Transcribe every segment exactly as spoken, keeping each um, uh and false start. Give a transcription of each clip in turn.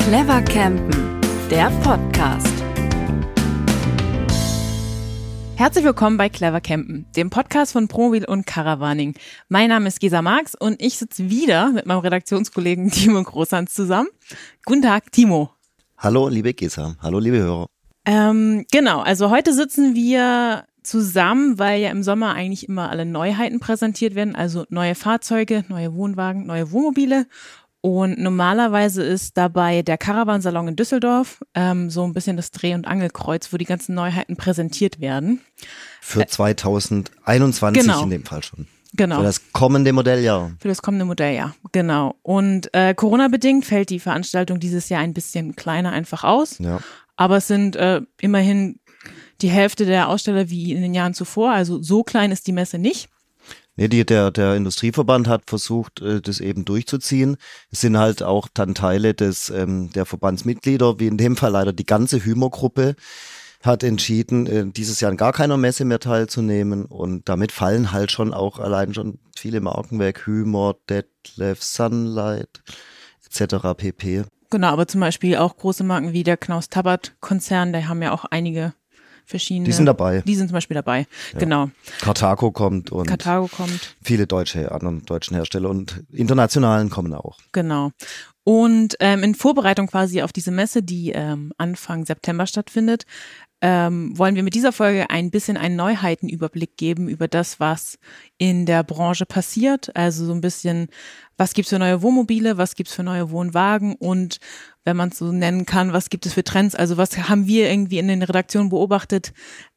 Clever Campen, der Podcast. Herzlich willkommen bei Clever Campen, dem Podcast von Promobil und Caravaning. Mein Name ist Gesa Marx und ich sitze wieder mit meinem Redaktionskollegen Timo Großhans zusammen. Guten Tag, Timo. Hallo, liebe Gesa. Hallo, liebe Hörer. Ähm, genau, also heute sitzen wir zusammen, weil ja im Sommer eigentlich immer alle Neuheiten präsentiert werden, also neue Fahrzeuge, neue Wohnwagen, neue Wohnmobile. Und normalerweise ist dabei der Caravansalon in Düsseldorf ähm, so ein bisschen das Dreh- und Angelkreuz, wo die ganzen Neuheiten präsentiert werden. Für zwanzig einundzwanzig genau. In dem Fall schon. Genau. Für das kommende Modelljahr. Für das kommende Modelljahr, genau. Und äh, Corona-bedingt fällt die Veranstaltung dieses Jahr ein bisschen kleiner einfach aus. Ja. Aber es sind äh, immerhin die Hälfte der Aussteller wie in den Jahren zuvor. Also so klein ist die Messe nicht. Nee, die, der, der Industrieverband hat versucht, äh, das eben durchzuziehen. Es sind halt auch dann Teile des, ähm, der Verbandsmitglieder, wie in dem Fall leider die ganze Hymer-Gruppe, hat entschieden, äh, dieses Jahr an gar keiner Messe mehr teilzunehmen. Und damit fallen halt schon auch allein schon viele Marken weg. Hymer, Detlef, Sunlight et cetera pp. Genau, aber zum Beispiel auch große Marken wie der Knaus-Tabbert-Konzern, der haben ja auch einige verschiedene. Die sind dabei. Die sind zum Beispiel dabei, Ja. genau. Carthago kommt und Carthago kommt. viele deutsche, anderen deutschen Hersteller und internationalen kommen auch. Genau. Und ähm, in Vorbereitung quasi auf diese Messe, die ähm, Anfang September stattfindet, ähm, wollen wir mit dieser Folge ein bisschen einen Neuheitenüberblick geben über das, was in der Branche passiert. Also so ein bisschen, was gibt's für neue Wohnmobile, was gibt's für neue Wohnwagen und, wenn man es so nennen kann, was gibt es für Trends? Also was haben wir irgendwie in den Redaktionen beobachtet,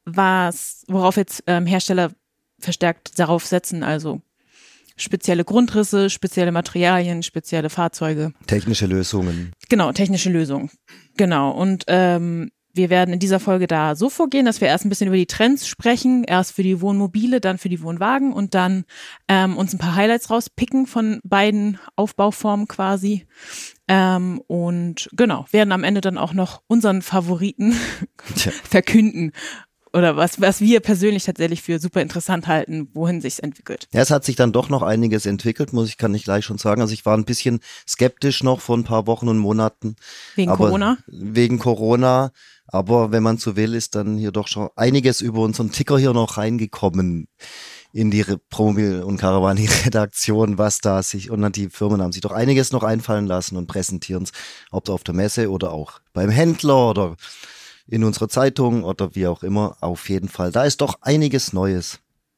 was, worauf jetzt ähm, Hersteller verstärkt darauf setzen, also spezielle Grundrisse, spezielle Materialien, spezielle Fahrzeuge. Technische Lösungen. Genau, technische Lösungen. Genau. Und ähm, wir werden in dieser Folge da so vorgehen, dass wir erst ein bisschen über die Trends sprechen, erst für die Wohnmobile, dann für die Wohnwagen und dann ähm, uns ein paar Highlights rauspicken von beiden Aufbauformen quasi. Ähm, und genau, werden am Ende dann auch noch unseren Favoriten Tja. verkünden. Oder was, was wir persönlich tatsächlich für super interessant halten, wohin sich's entwickelt. Ja, es hat sich dann doch noch einiges entwickelt, muss ich, kann ich gleich schon sagen. Also ich war ein bisschen skeptisch noch vor ein paar Wochen und Monaten. Wegen aber Corona? Wegen Corona. Aber wenn man so will, ist dann hier doch schon einiges über unseren Ticker hier noch reingekommen in die Re- Promobil- und Caravaning-Redaktion, was da sich, und dann die Firmen haben sich doch einiges noch einfallen lassen und präsentieren es, ob auf der Messe oder auch beim Händler oder in unserer Zeitung oder wie auch immer. Auf jeden Fall, da ist doch einiges Neues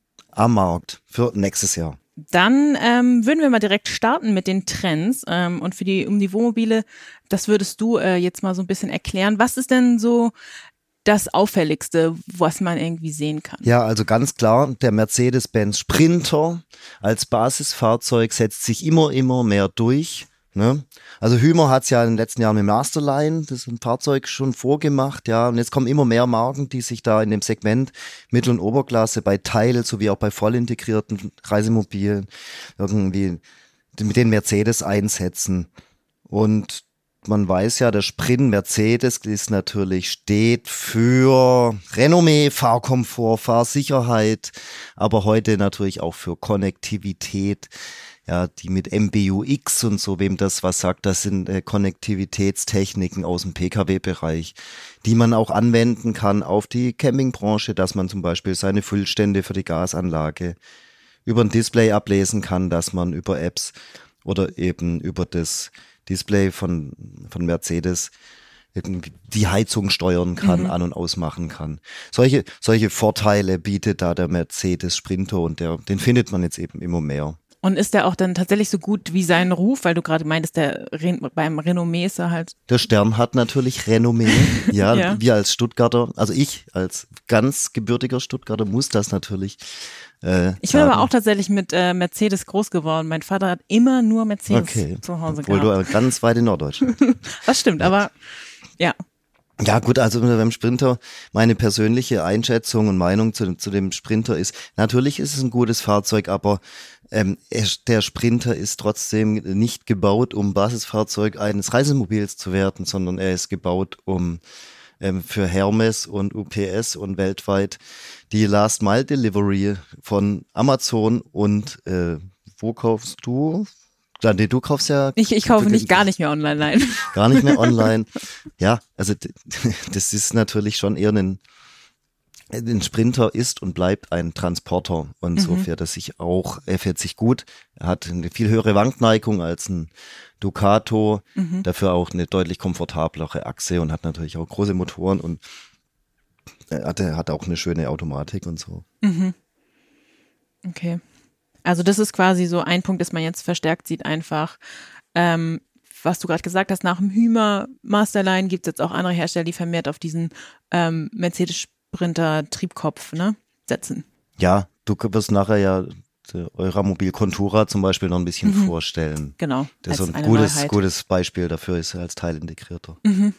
am Markt für nächstes Jahr. Dann ähm, würden wir mal direkt starten mit den Trends ähm, und für die um die Wohnmobile, das würdest du äh, jetzt mal so ein bisschen erklären. Was ist denn so das Auffälligste, was man irgendwie sehen kann? Ja, also ganz klar, der Mercedes-Benz Sprinter als Basisfahrzeug setzt sich immer, immer mehr durch. Ne? Also Hymer hat es ja in den letzten Jahren mit Masterline, das ist ein Fahrzeug schon vorgemacht, ja, und jetzt kommen immer mehr Marken, die sich da in dem Segment Mittel- und Oberklasse bei Teil sowie auch bei voll integrierten Reisemobilen irgendwie mit den Mercedes einsetzen. Und man weiß ja, der Sprint Mercedes ist natürlich, steht für Renommee, Fahrkomfort, Fahrsicherheit, aber heute natürlich auch für Konnektivität. Ja, die mit M B U X und so, wem das was sagt, das sind äh, Konnektivitätstechniken aus dem P K W-Bereich, die man auch anwenden kann auf die Campingbranche, dass man zum Beispiel seine Füllstände für die Gasanlage über ein Display ablesen kann, dass man über Apps oder eben über das Display von, von Mercedes irgendwie die Heizung steuern kann, mhm. an- und ausmachen kann. Solche, solche Vorteile bietet da der Mercedes Sprinter und der, den findet man jetzt eben immer mehr. Und ist der auch dann tatsächlich so gut wie sein Ruf, weil du gerade meintest, der Ren- beim Renommee ist er halt. Der Stern hat natürlich Renommee. Ja, Ja. Wir als Stuttgarter, also ich als ganz gebürtiger Stuttgarter muss das natürlich äh, Ich bin sagen. aber auch tatsächlich mit äh, Mercedes groß geworden. Mein Vater hat immer nur Mercedes Okay, zu Hause obwohl gehabt. du ganz weit in Norddeutschland. Das stimmt, aber ja. Ja gut, also beim Sprinter, meine persönliche Einschätzung und Meinung zu, zu dem Sprinter ist, natürlich ist es ein gutes Fahrzeug, aber ähm, er, der Sprinter ist trotzdem nicht gebaut, um Basisfahrzeug eines Reisemobils zu werden, sondern er ist gebaut, um ähm, für Hermes und U P S und weltweit die Last-Mile-Delivery von Amazon und äh, wo kaufst du Nee, du kaufst ja. Ich, ich kaufe nicht gar nicht mehr online, nein. Gar nicht mehr online. Ja, also das ist natürlich schon eher ein, ein Sprinter ist und bleibt ein Transporter und mhm. so fährt er sich auch, er fährt sich gut, er hat eine viel höhere Wankneigung als ein Ducato, mhm. dafür auch eine deutlich komfortablere Achse und hat natürlich auch große Motoren und er hat, er hat auch eine schöne Automatik und so. Mhm. Okay. Also das ist quasi so ein Punkt, dass man jetzt verstärkt sieht einfach, ähm, was du gerade gesagt hast, nach dem Hymer Masterline gibt es jetzt auch andere Hersteller, die vermehrt auf diesen ähm, Mercedes-Sprinter-Triebkopf ne, setzen. Ja, du wirst nachher ja Euramobil Contura zum Beispiel noch ein bisschen mhm. vorstellen. Genau. Das ist so ein gutes, gutes Beispiel dafür, ist als Teilintegrierter. Mhm.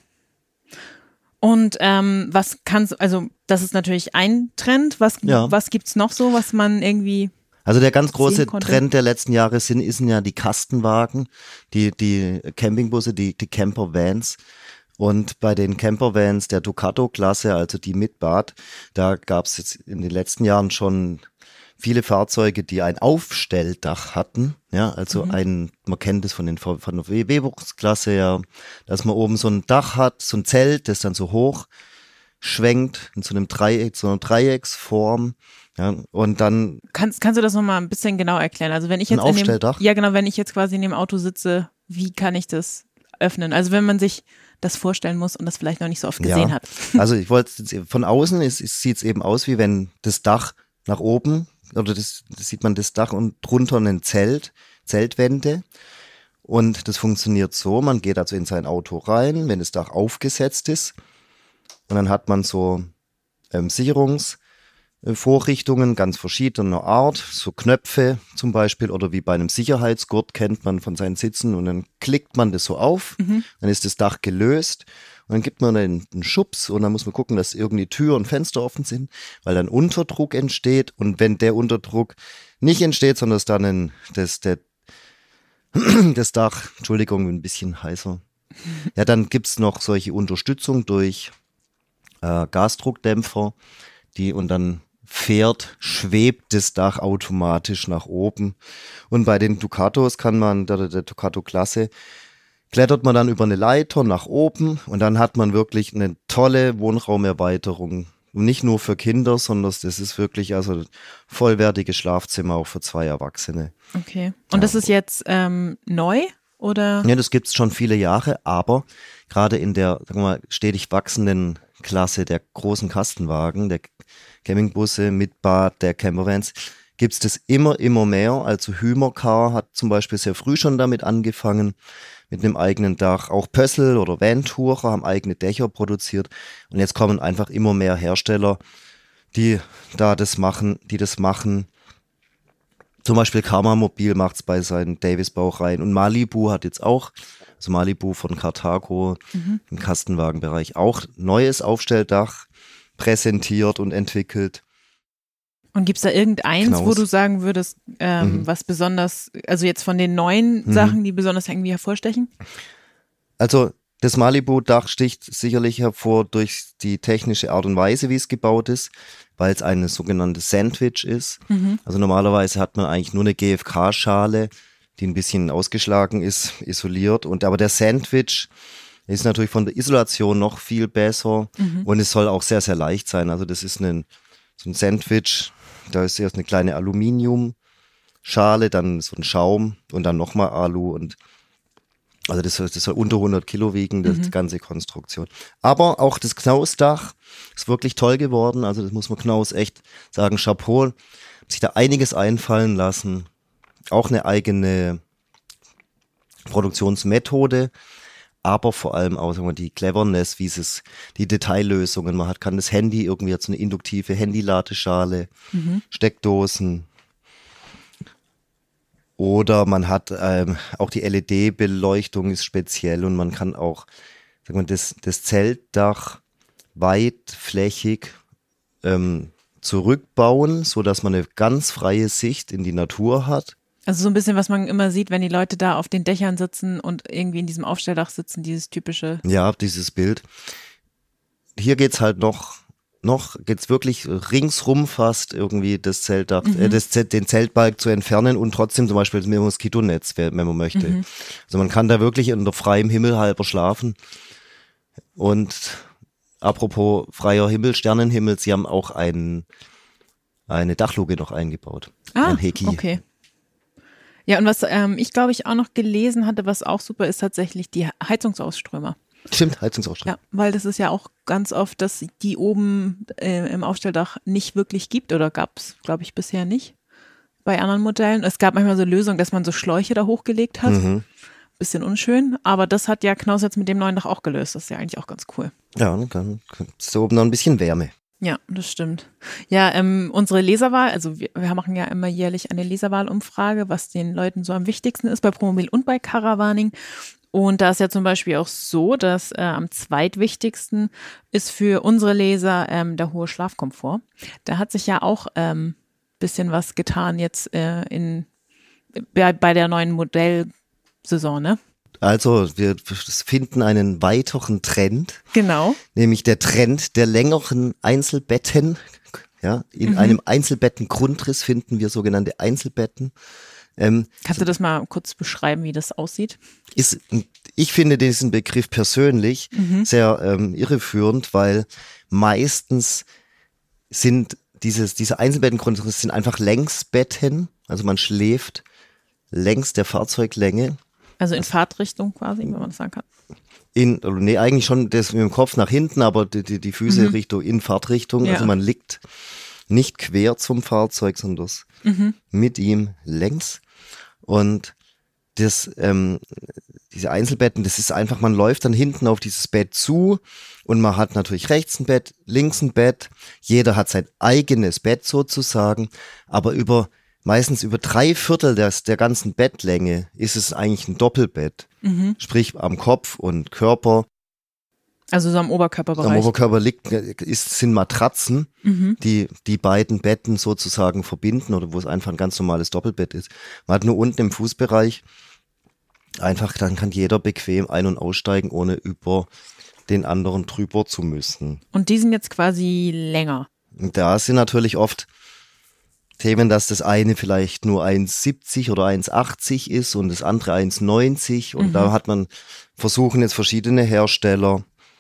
Und ähm, was kannst, also das ist natürlich ein Trend, was, ja. was gibt's noch so, was man irgendwie Also der ganz große Trend der letzten Jahre sind, sind ja die Kastenwagen, die, die Campingbusse, die, die Campervans. Und bei den Campervans der Ducato-Klasse, also die mit Bad, da gab es jetzt in den letzten Jahren schon viele Fahrzeuge, die ein Aufstelldach hatten. Ja, also mhm. ein, man kennt es von den von der W-Klasse ja, dass man oben so ein Dach hat, so ein Zelt, das dann so hoch schwenkt in so einem Dreieck, so einer Dreiecksform. Ja, und dann. Kannst, kannst du das nochmal ein bisschen genau erklären? Also wenn ich jetzt ein in Aufstelldach? dem, ja genau, wenn ich jetzt quasi in dem Auto sitze, wie kann ich das öffnen? Also wenn man sich das vorstellen muss und das vielleicht noch nicht so oft gesehen ja. hat. Also ich wollte, von außen sieht es eben aus, wie wenn das Dach nach oben, oder das, das sieht man das Dach und drunter ein Zelt, Zeltwände. Und das funktioniert so, man geht also in sein Auto rein, wenn das Dach aufgesetzt ist. Und dann hat man so ähm, Sicherungs- Vorrichtungen ganz verschiedener Art, so Knöpfe zum Beispiel oder wie bei einem Sicherheitsgurt kennt man von seinen Sitzen und dann klickt man das so auf, mhm. dann ist das Dach gelöst und dann gibt man einen, einen Schubs und dann muss man gucken, dass irgendwie Tür und Fenster offen sind, weil dann Unterdruck entsteht und wenn der Unterdruck nicht entsteht, sondern dass dann ein, das, der, das Dach, Entschuldigung, ein bisschen heißer, ja dann gibt's noch solche Unterstützung durch äh, Gasdruckdämpfer, die und dann fährt, schwebt das Dach automatisch nach oben. Und bei den Ducatos kann man, der, der Ducato-Klasse, klettert man dann über eine Leiter nach oben und dann hat man wirklich eine tolle Wohnraumerweiterung. Und nicht nur für Kinder, sondern das ist wirklich also vollwertiges Schlafzimmer auch für zwei Erwachsene. Okay. Und ja. Das ist jetzt ähm, neu? Oder? Ja, das gibt's schon viele Jahre, aber gerade in der, sagen wir mal, stetig wachsenden Klasse der großen Kastenwagen, der Campingbusse mit Bad, der Campervans, gibt's das immer, immer mehr. Also Hymercar hat zum Beispiel sehr früh schon damit angefangen, mit einem eigenen Dach. Auch Pössl oder Vantourer haben eigene Dächer produziert. Und jetzt kommen einfach immer mehr Hersteller, die da das machen, die das machen. Zum Beispiel Karma Mobil macht's bei seinen Davis-Baureihen. Und Malibu hat jetzt auch, also Malibu von Carthago, mhm. im Kastenwagenbereich, auch neues Aufstelldach präsentiert und entwickelt. Und gibt's da irgendeins, Knaus. wo du sagen würdest, ähm, mhm. was besonders, also jetzt von den neuen mhm. Sachen, die besonders irgendwie hervorstechen? Also das Malibu-Dach sticht sicherlich hervor durch die technische Art und Weise, wie es gebaut ist, weil es eine sogenannte Sandwich ist. Mhm. Also normalerweise hat man eigentlich nur eine G F K-Schale, die ein bisschen ausgeschlagen ist, isoliert. Und aber der Sandwich ist natürlich von der Isolation noch viel besser mhm. und es soll auch sehr, sehr leicht sein. Also das ist ein, so ein Sandwich, da ist erst eine kleine Aluminiumschale, dann so ein Schaum und dann nochmal Alu und also das soll, das soll unter hundert Kilo wiegen, das, mhm. die ganze Konstruktion. Aber auch das Knaus-Dach ist wirklich toll geworden, also das muss man Knaus echt sagen, Chapeau, hat sich da einiges einfallen lassen, auch eine eigene Produktionsmethode, aber vor allem auch sagen wir, die Cleverness, wie es die Detaillösungen, man hat, kann das Handy irgendwie, hat so eine induktive Handyladeschale, mhm. Steckdosen oder man hat ähm, auch die L E D-Beleuchtung ist speziell und man kann auch sagen wir, das, das Zeltdach weitflächig ähm, zurückbauen, so dass man eine ganz freie Sicht in die Natur hat. Also so ein bisschen, was man immer sieht, wenn die Leute da auf den Dächern sitzen und irgendwie in diesem Aufstelldach sitzen, dieses typische. Ja, dieses Bild. Hier geht's halt noch noch geht's wirklich ringsrum fast irgendwie das Zeltdach, mhm. äh, das, den Zeltbalg zu entfernen und trotzdem zum Beispiel das Moskitonetz, wenn man möchte. Mhm. Also man kann da wirklich unter freiem Himmel halber schlafen. Und apropos freier Himmel, Sternenhimmel, sie haben auch ein, eine Dachluke noch eingebaut. Ah, ein Heki. Okay. Ja, und was ähm, ich glaube ich auch noch gelesen hatte, was auch super ist, tatsächlich die Heizungsausströmer. Stimmt, Heizungsausströmer. Ja, weil das ist ja auch ganz oft, dass die oben äh, im Aufstelldach nicht wirklich gibt oder gab es, glaube ich, bisher nicht bei anderen Modellen. Es gab manchmal so Lösungen, dass man so Schläuche da hochgelegt hat. Mhm. Bisschen unschön, aber das hat ja Knaus jetzt mit dem neuen Dach auch gelöst. Das ist ja eigentlich auch ganz cool. Ja, dann ist da oben noch ein bisschen Wärme. Ja, das stimmt. Ja, ähm, unsere Leserwahl, also wir, wir machen ja immer jährlich eine Leserwahlumfrage, was den Leuten so am wichtigsten ist bei Promobil und bei Caravaning. Und da ist ja zum Beispiel auch so, dass äh, am zweitwichtigsten ist für unsere Leser ähm, der hohe Schlafkomfort. Da hat sich ja auch ähm, bisschen was getan jetzt äh, in bei, bei der neuen Modellsaison, ne? Also wir finden einen weiteren Trend. Genau. Nämlich der Trend der längeren Einzelbetten. Ja, in mhm. einem Einzelbettengrundriss finden wir sogenannte Einzelbetten. Ähm, Kannst du das mal kurz beschreiben, wie das aussieht? Ist, ich finde diesen Begriff persönlich mhm. sehr ähm, irreführend, weil meistens sind dieses, diese Einzelbettengrundrisse sind einfach Längsbetten. Also man schläft längs der Fahrzeuglänge. Also in Fahrtrichtung quasi, wenn man das sagen kann. In, nee, eigentlich schon das mit dem Kopf nach hinten, aber die, die, die Füße mhm. Richtung in Fahrtrichtung. Ja. Also man liegt nicht quer zum Fahrzeug, sondern das mhm. mit ihm längs. Und das, ähm, diese Einzelbetten, das ist einfach, man läuft dann hinten auf dieses Bett zu und man hat natürlich rechts ein Bett, links ein Bett. Jeder hat sein eigenes Bett sozusagen, aber über meistens über drei Viertel des, der ganzen Bettlänge ist es eigentlich ein Doppelbett. Mhm. Sprich am Kopf und Körper. Also so am Oberkörperbereich. Am Oberkörper liegt, ist, sind Matratzen, mhm. die die beiden Betten sozusagen verbinden oder wo es einfach ein ganz normales Doppelbett ist. Man hat nur unten im Fußbereich einfach, dann kann jeder bequem ein- und aussteigen, ohne über den anderen drüber zu müssen. Und die sind jetzt quasi länger. Und da sind natürlich oft Themen, dass das eine vielleicht nur eins siebzig oder eins achtzig ist und das andere eins neunzig und mhm. da hat man, versuchen jetzt verschiedene Hersteller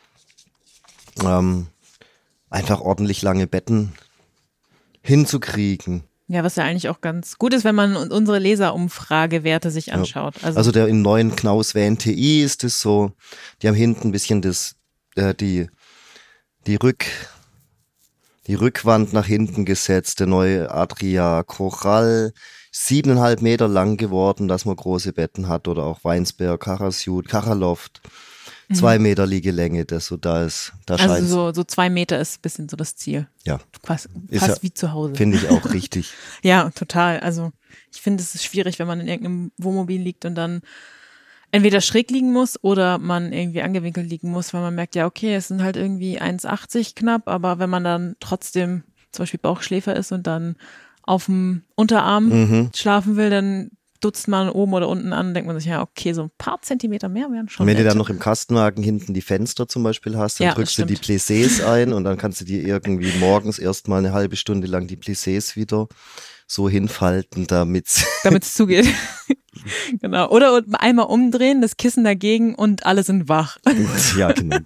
ähm, einfach ordentlich lange Betten hinzukriegen. Ja, was ja eigentlich auch ganz gut ist, wenn man unsere Leserumfragewerte sich anschaut. Also, also der in neuen Knaus W N T I ist es so, die haben hinten ein bisschen das, äh, die, die Rück Die Rückwand nach hinten gesetzt, der neue Adria Coral, siebeneinhalb Meter lang geworden, dass man große Betten hat, oder auch Weinsberg, Karasjut, Karaloft, mhm. zwei Meter Liegelänge, das so da ist. Da also so, so zwei Meter ist ein bisschen so das Ziel. Ja. Fast, fast ja, wie zu Hause. Finde ich auch richtig. Ja, total. Also ich finde, es ist schwierig, wenn man in irgendeinem Wohnmobil liegt und dann entweder schräg liegen muss oder man irgendwie angewinkelt liegen muss, weil man merkt, ja okay, es sind halt irgendwie eins achtzig knapp, aber wenn man dann trotzdem zum Beispiel Bauchschläfer ist und dann auf dem Unterarm mhm. schlafen will, dann dutzt man oben oder unten an, denkt man sich, ja okay, so ein paar Zentimeter mehr wären schon. Und wenn nett. du dann noch im Kastenwagen hinten die Fenster zum Beispiel hast, dann ja, drückst du die Plissés ein und dann kannst du dir irgendwie morgens erstmal eine halbe Stunde lang die Plissés wieder so hinfalten, damit damit es zugeht. Genau. Oder einmal umdrehen, das Kissen dagegen und alle sind wach. Ja, genau.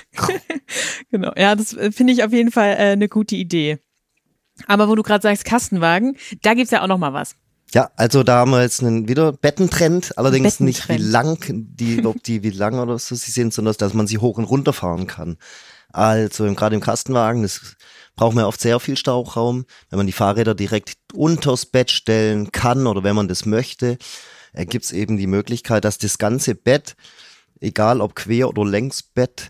Genau. Ja, das finde ich auf jeden Fall äh, eine gute Idee. Aber wo du gerade sagst, Kastenwagen, da gibt's ja auch noch mal was. Ja, also da haben wir jetzt einen wieder Bettentrend, allerdings Bettentrend. Nicht wie lang, die, ob die wie lang oder so sie sind, sondern dass man sie hoch und runter fahren kann. Also gerade im Kastenwagen, das braucht man oft sehr viel Stauraum, wenn man die Fahrräder direkt unters Bett stellen kann oder wenn man das möchte, äh, gibt es eben die Möglichkeit, dass das ganze Bett, egal ob Quer- oder Längsbett,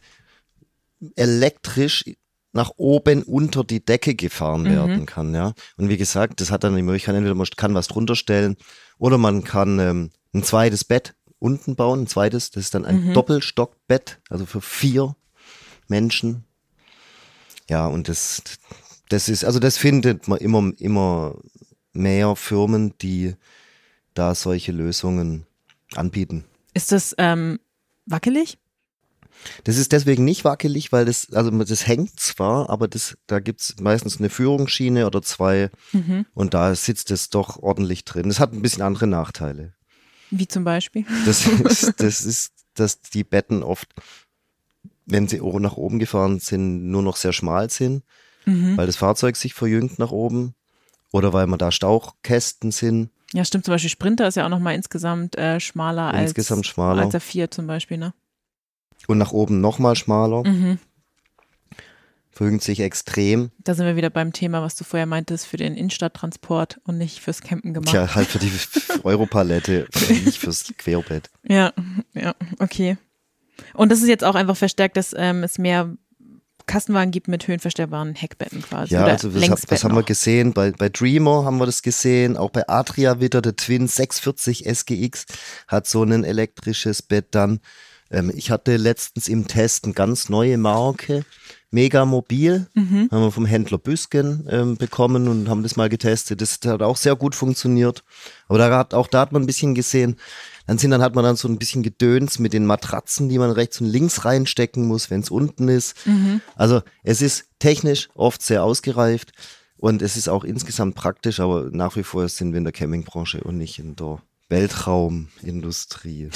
elektrisch nach oben unter die Decke gefahren werden mhm. kann, ja. Und wie gesagt, das hat dann die Möglichkeit, entweder man kann was drunter stellen oder man kann ähm, ein zweites Bett unten bauen, ein zweites, das ist dann ein mhm. Doppelstockbett, also für vier Menschen. Ja, und das, das ist, also das findet man immer, immer mehr Firmen, die da solche Lösungen anbieten. Ist das ähm, wackelig? Das ist deswegen nicht wackelig, weil das, also das hängt zwar, aber das, da gibt's meistens eine Führungsschiene oder zwei Mhm. und da sitzt es doch ordentlich drin. Das hat ein bisschen andere Nachteile. Wie zum Beispiel? Das ist, das ist, dass die Betten oft, wenn sie o- nach oben gefahren sind, nur noch sehr schmal sind, Mhm. weil das Fahrzeug sich verjüngt nach oben oder weil man da Stauchkästen sind, Ja, stimmt. Zum Beispiel Sprinter ist ja auch nochmal insgesamt äh, schmaler als, insgesamt schmaler als der vier zum Beispiel, ne? und nach oben nochmal schmaler, Mhm. verjüngt sich extrem. Da sind wir wieder beim Thema, was du vorher meintest, für den Innenstadttransport und nicht fürs Campen gemacht. Tja, halt für die Europalette, nicht fürs Querbett. Ja, ja, okay. Und das ist jetzt auch einfach verstärkt, dass ähm, es mehr Kastenwagen gibt mit höhenverstellbaren Heckbetten quasi. Ja, oder also das, hab, Längsbetten das haben wir auch. gesehen, bei, bei Dreamer haben wir das gesehen, auch bei Adria wieder, der Twin sechshundertvierzig S G X hat so ein elektrisches Bett dann. Ähm, ich hatte letztens im Test eine ganz neue Marke, Mega Mobil, Mhm. haben wir vom Händler Büsken ähm, bekommen und haben das mal getestet. Das hat auch sehr gut funktioniert. Aber da hat, auch da hat man ein bisschen gesehen, dann sind, dann hat man dann so ein bisschen Gedöns mit den Matratzen, die man rechts und links reinstecken muss, wenn es unten ist. Mhm. Also es ist technisch oft sehr ausgereift und es ist auch insgesamt praktisch, aber nach wie vor sind wir in der Campingbranche und nicht in der Weltraumindustrie.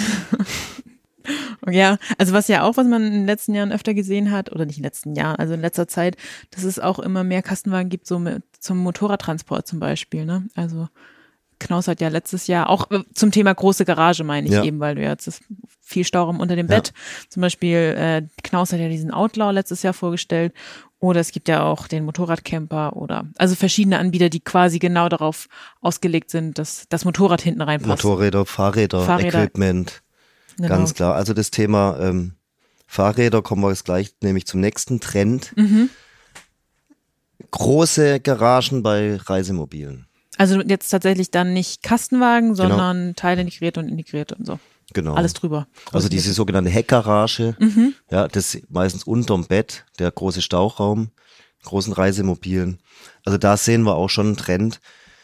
Ja, also was ja auch, was man in den letzten Jahren öfter gesehen hat, oder nicht in den letzten Jahren, also in letzter Zeit, dass es auch immer mehr Kastenwagen gibt, so mit, zum Motorradtransport zum Beispiel, ne? Also Knaus hat ja letztes Jahr, auch äh, zum Thema große Garage meine ich Ja. eben, weil du ja jetzt ist viel Stauraum unter dem Ja. Bett. Zum Beispiel äh, Knaus hat ja diesen Outlaw letztes Jahr vorgestellt. Oder es gibt ja auch den Motorradcamper oder also verschiedene Anbieter, die quasi genau darauf ausgelegt sind, dass das Motorrad hinten reinpasst. Motorräder, Fahrräder, Fahrräder. Equipment, Genau. ganz klar. Also das Thema ähm, Fahrräder kommen wir jetzt gleich nämlich zum nächsten Trend. Mhm. Große Garagen bei Reisemobilen. Also jetzt tatsächlich dann nicht Kastenwagen, sondern Teile integriert und integriert und so. Genau. Alles drüber. Also diese sogenannte Heckgarage, Mhm. ja, das ist meistens unterm Bett, der große Stauraum, großen Reisemobilen. Also da sehen wir auch schon einen Trend,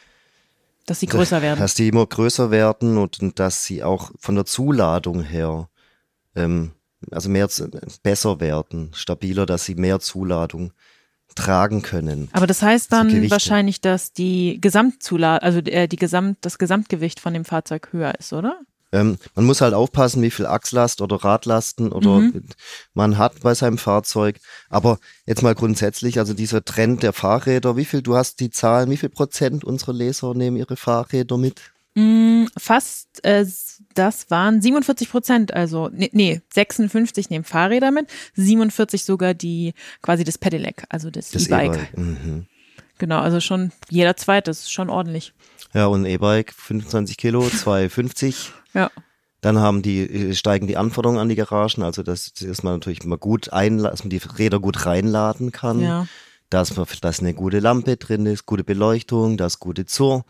Dass sie größer werden. dass die immer größer werden und, und dass sie auch von der Zuladung her ähm, also mehr zu- besser werden, stabiler, dass sie mehr Zuladung tragen können. Aber das heißt Also dann Gewichte. wahrscheinlich, dass die Gesamtzuladung, also äh, die Gesamt, das Gesamtgewicht von dem Fahrzeug höher ist, oder? Ähm, man muss halt aufpassen, wie viel Achslast oder Radlasten oder Mhm. man hat bei seinem Fahrzeug. Aber jetzt mal grundsätzlich, also dieser Trend der Fahrräder, wie viel, du hast die Zahlen, wie viel Prozent unserer Leser nehmen ihre Fahrräder mit? Mm, fast, äh, das waren siebenundvierzig Prozent, also nee, nee, sechsundfünfzig nehmen Fahrräder mit, siebenundvierzig sogar die, quasi das Pedelec, also das, Das E-Bike. E-Bike. Mhm. Genau, also schon jeder zweite, das ist schon ordentlich. Ja, und ein E-Bike, fünfundzwanzig Kilo, zwei fünfzig. Ja. Dann haben die, äh, steigen die Anforderungen an die Garagen, also dass, dass man natürlich mal gut einladen, dass man die Räder gut reinladen kann, Ja. dass, man, dass eine gute Lampe drin ist, gute Beleuchtung, dass gute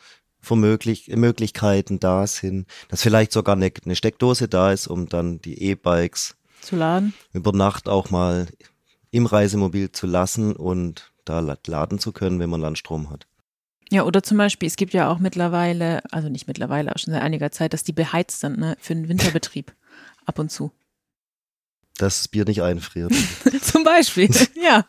Zur-Möglichkeiten da sind, dass vielleicht sogar eine, eine Steckdose da ist, um dann die E-Bikes Zu laden. über Nacht auch mal im Reisemobil zu lassen und da la- laden zu können, wenn man Landstrom hat. Ja, oder zum Beispiel, es gibt ja auch mittlerweile, also nicht mittlerweile, aber schon seit einiger Zeit, dass die beheizt sind, ne, für den Winterbetrieb. Ab und zu. Dass das Bier nicht einfriert. Zum Beispiel, ja.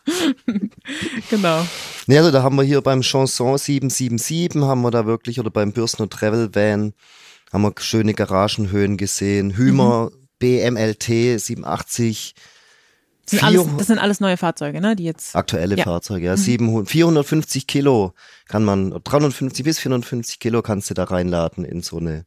Genau. Ne, also da haben wir hier beim Chanson sieben sieben sieben haben wir da wirklich, oder beim Bürstner Travel Van haben wir schöne Garagenhöhen gesehen. Hümer B M L T siebenhundertachtzig, Das sind, vier- alles, das sind alles neue Fahrzeuge, ne, die jetzt, aktuelle Ja. Fahrzeuge, ja, siebenhundert, vierhundertfünfzig Kilo kann man, dreihundertfünfzig bis vierhundertfünfzig Kilo kannst du da reinladen in so eine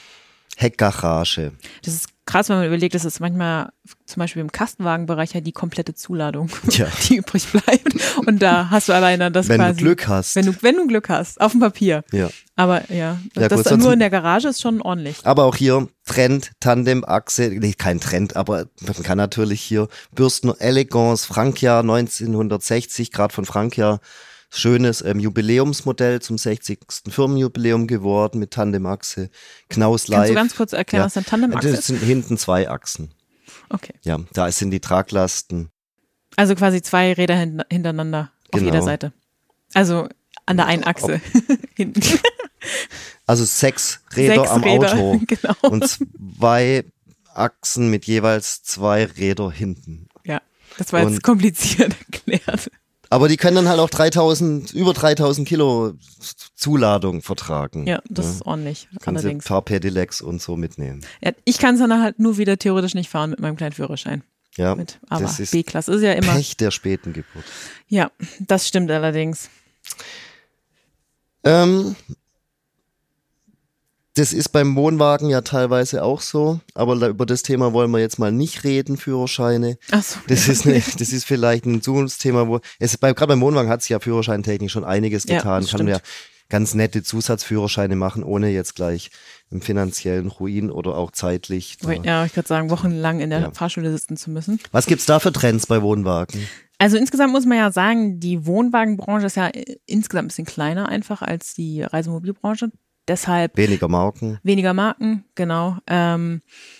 Heckgarage. das ist krass, wenn man überlegt, dass es manchmal zum Beispiel im Kastenwagenbereich ja die komplette Zuladung, Tja. die übrig bleibt. Und da hast du alleine das Wenn quasi. du Glück hast. Wenn du, wenn du Glück hast, auf dem Papier. Ja. Aber ja, Ja, das gut, sonst- nur in der Garage ist schon ordentlich. Aber auch hier Trend, Tandemachse, nee, kein Trend, aber man kann natürlich hier Bürstner Elegance, Francia neunzehnhundertsechzig, gerade von Francia, schönes ähm, Jubiläumsmodell zum sechzigsten Firmenjubiläum geworden mit Tandemachse, Knaus Live. Kannst du ganz kurz erklären, Ja. was ein Tandemachse Das ist? sind hinten zwei Achsen. Okay. Ja, da sind die Traglasten. Also quasi zwei Räder hin- hintereinander auf Genau. jeder Seite. Also an der einen Achse hinten. Also sechs Räder Sechs am Räder, Auto genau. und zwei Achsen mit jeweils zwei Räder hinten. Ja, das war jetzt Und, kompliziert erklärt. Aber die können dann halt auch dreitausend, über dreitausend Kilo Zuladung vertragen. Ja, das ja. ist ordentlich. Können Sie ein paar Pedelecs und so mitnehmen. Ja, ich kann es dann halt nur wieder theoretisch nicht fahren mit meinem kleinen Führerschein. Ja, mit, aber das ist B-Klasse ist ja immer Pech der späten Geburt. Ja, das stimmt allerdings. Ähm, das ist beim Wohnwagen ja teilweise auch so, aber da, über das Thema wollen wir jetzt mal nicht reden, Führerscheine. Ach so, das, ja. ist eine, das ist vielleicht ein Zukunftsthema, wo es bei, gerade beim Wohnwagen hat sich ja führerscheintechnisch schon einiges getan. Ja, Kann man ja ganz nette Zusatzführerscheine machen, ohne jetzt gleich im finanziellen Ruin oder auch zeitlich. Da. Ja, ich würde sagen, wochenlang in der ja. Fahrschule sitzen zu müssen. Was gibt's da für Trends bei Wohnwagen? Also insgesamt muss man ja sagen, die Wohnwagenbranche ist ja insgesamt ein bisschen kleiner einfach als die Reisemobilbranche. Deshalb weniger Marken. Weniger Marken, genau. Ähm,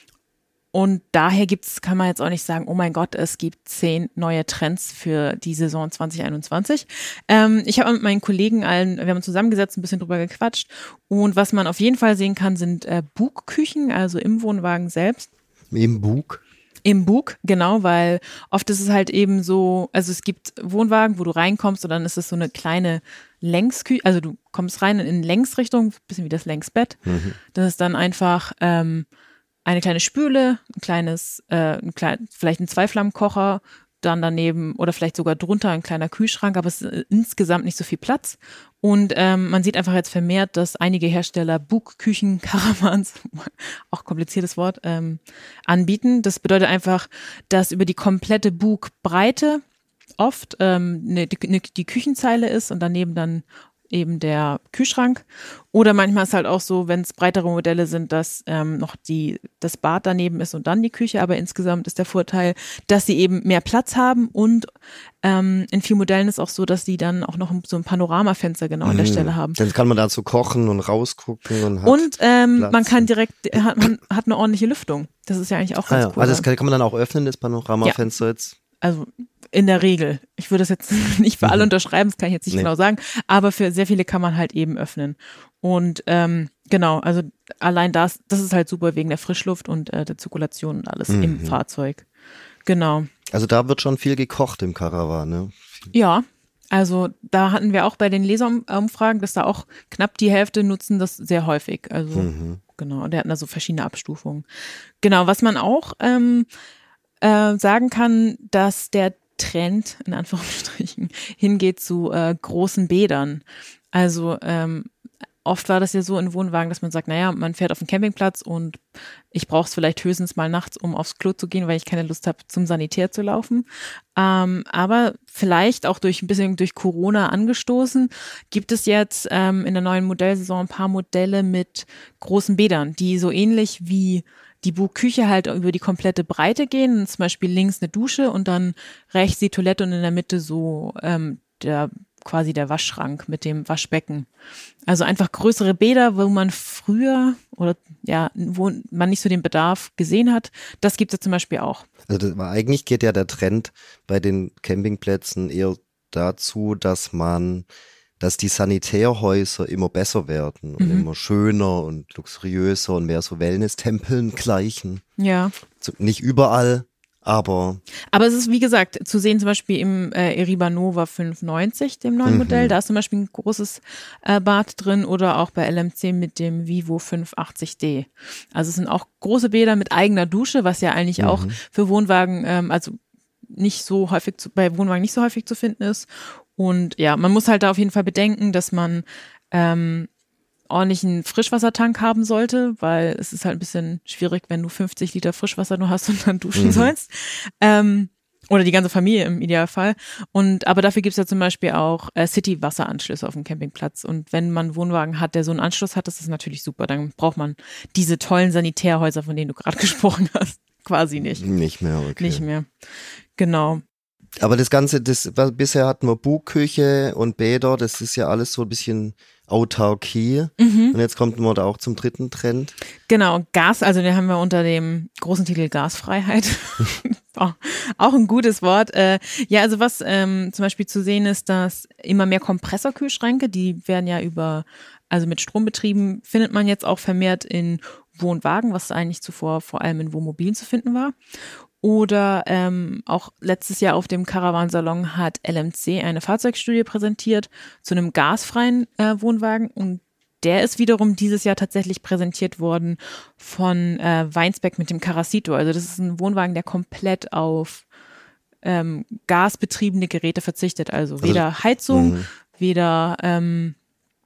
und daher gibt's, kann man jetzt auch nicht sagen, oh mein Gott, es gibt zehn neue Trends für die Saison zwanzig einundzwanzig. Ähm, ich habe mit meinen Kollegen allen, wir haben uns zusammengesetzt, ein bisschen drüber gequatscht. Und was man auf jeden Fall sehen kann, sind äh, Bugküchen, also im Wohnwagen selbst. Im Bug? Im Bug, genau, weil oft ist es halt eben so, also es gibt Wohnwagen, wo du reinkommst und dann ist es so eine kleine Längsküche, also du kommst rein in Längsrichtung, bisschen wie das Längsbett. Mhm. Das ist dann einfach ähm, eine kleine Spüle, ein kleines, äh, ein klein, vielleicht ein Zweiflammenkocher, dann daneben oder vielleicht sogar drunter ein kleiner Kühlschrank, aber es ist insgesamt nicht so viel Platz. Und ähm, man sieht einfach jetzt vermehrt, dass einige Hersteller Bugküchen, Caravans, auch kompliziertes Wort, ähm, anbieten. Das bedeutet einfach, dass über die komplette Bugbreite oft ähm, ne, die, ne, die Küchenzeile ist und daneben dann eben der Kühlschrank. Oder manchmal ist halt auch so, wenn es breitere Modelle sind, dass ähm, noch die, das Bad daneben ist und dann die Küche. Aber insgesamt ist der Vorteil, dass sie eben mehr Platz haben und ähm, in vielen Modellen ist auch so, dass sie dann auch noch so ein Panoramafenster genau an der Stelle haben. Dann kann man dazu kochen und rausgucken. Und, hat und ähm, man kann direkt, hat, man hat eine ordentliche Lüftung. Das ist ja eigentlich auch ganz ah, ja. cool. Also das kann, kann man dann auch öffnen, das Panoramafenster ja. jetzt? Also in der Regel. Ich würde das jetzt nicht für alle unterschreiben, das kann ich jetzt nicht nee. genau sagen, aber für sehr viele kann man halt eben öffnen. Und ähm, genau, also allein das, das ist halt super wegen der Frischluft und äh, der Zirkulation und alles mhm. im Fahrzeug. Genau. Also da wird schon viel gekocht im Caravan, ne? Ja, also da hatten wir auch bei den Leserumfragen, dass da auch knapp die Hälfte nutzen das sehr häufig. Also mhm. genau, und der hatten da so verschiedene Abstufungen. Genau, was man auch ähm, äh, sagen kann, dass der Trend, in Anführungsstrichen, hingeht zu äh, großen Bädern. Also ähm, oft war das ja so in Wohnwagen, dass man sagt, naja, man fährt auf den Campingplatz und ich brauche es vielleicht höchstens mal nachts, um aufs Klo zu gehen, weil ich keine Lust habe, zum Sanitär zu laufen. Ähm, aber vielleicht auch durch ein bisschen durch Corona angestoßen, gibt es jetzt ähm, in der neuen Modellsaison ein paar Modelle mit großen Bädern, die so ähnlich wie die Bugküche halt über die komplette Breite gehen, zum Beispiel links eine Dusche und dann rechts die Toilette und in der Mitte so ähm, der quasi der Waschschrank mit dem Waschbecken. Also einfach größere Bäder, wo man früher oder ja, wo man nicht so den Bedarf gesehen hat, das gibt es zum Beispiel auch. Also das, eigentlich geht ja der Trend bei den Campingplätzen eher dazu, dass man dass die Sanitärhäuser immer besser werden und mhm. immer schöner und luxuriöser und mehr so Wellness-Tempeln gleichen. Ja. So, nicht überall, aber... Aber es ist, wie gesagt, zu sehen zum Beispiel im äh, Eriba Nova fünf neunzig, dem neuen mhm. Modell, da ist zum Beispiel ein großes äh, Bad drin oder auch bei L M C mit dem Vivo fünf achtzig D. Also es sind auch große Bäder mit eigener Dusche, was ja eigentlich mhm. auch für Wohnwagen, ähm, also nicht so häufig, zu, bei Wohnwagen nicht so häufig zu finden ist. Und ja, man muss halt da auf jeden Fall bedenken, dass man ähm, ordentlichen Frischwassertank haben sollte, weil es ist halt ein bisschen schwierig, wenn du fünfzig Liter Frischwasser nur hast und dann duschen mhm. sollst. Ähm, oder die ganze Familie im Idealfall. Und aber dafür gibt's ja zum Beispiel auch äh, City-Wasseranschlüsse auf dem Campingplatz. Und wenn man einen Wohnwagen hat, der so einen Anschluss hat, das ist natürlich super. Dann braucht man diese tollen Sanitärhäuser, von denen du gerade gesprochen hast, quasi nicht. Nicht mehr, okay. Nicht mehr. Genau. Aber das Ganze, das bisher hatten wir Bugküche und Bäder, das ist ja alles so ein bisschen Autarkie. Mhm. Und jetzt kommt man da auch zum dritten Trend. Genau, Gas, also den haben wir unter dem großen Titel Gasfreiheit. Oh, auch ein gutes Wort. Äh, ja, also was ähm, zum Beispiel zu sehen ist, dass immer mehr Kompressorkühlschränke, die werden ja über, also mit Strom betrieben, findet man jetzt auch vermehrt in Wohnwagen, was eigentlich zuvor vor allem in Wohnmobilen zu finden war. Oder ähm, auch letztes Jahr auf dem Caravan-Salon hat L M C eine Fahrzeugstudie präsentiert zu einem gasfreien äh, Wohnwagen und der ist wiederum dieses Jahr tatsächlich präsentiert worden von äh, Weinsberg mit dem Caracito. Also das ist ein Wohnwagen, der komplett auf ähm, gasbetriebene Geräte verzichtet. Also weder also, Heizung, mh. weder ähm,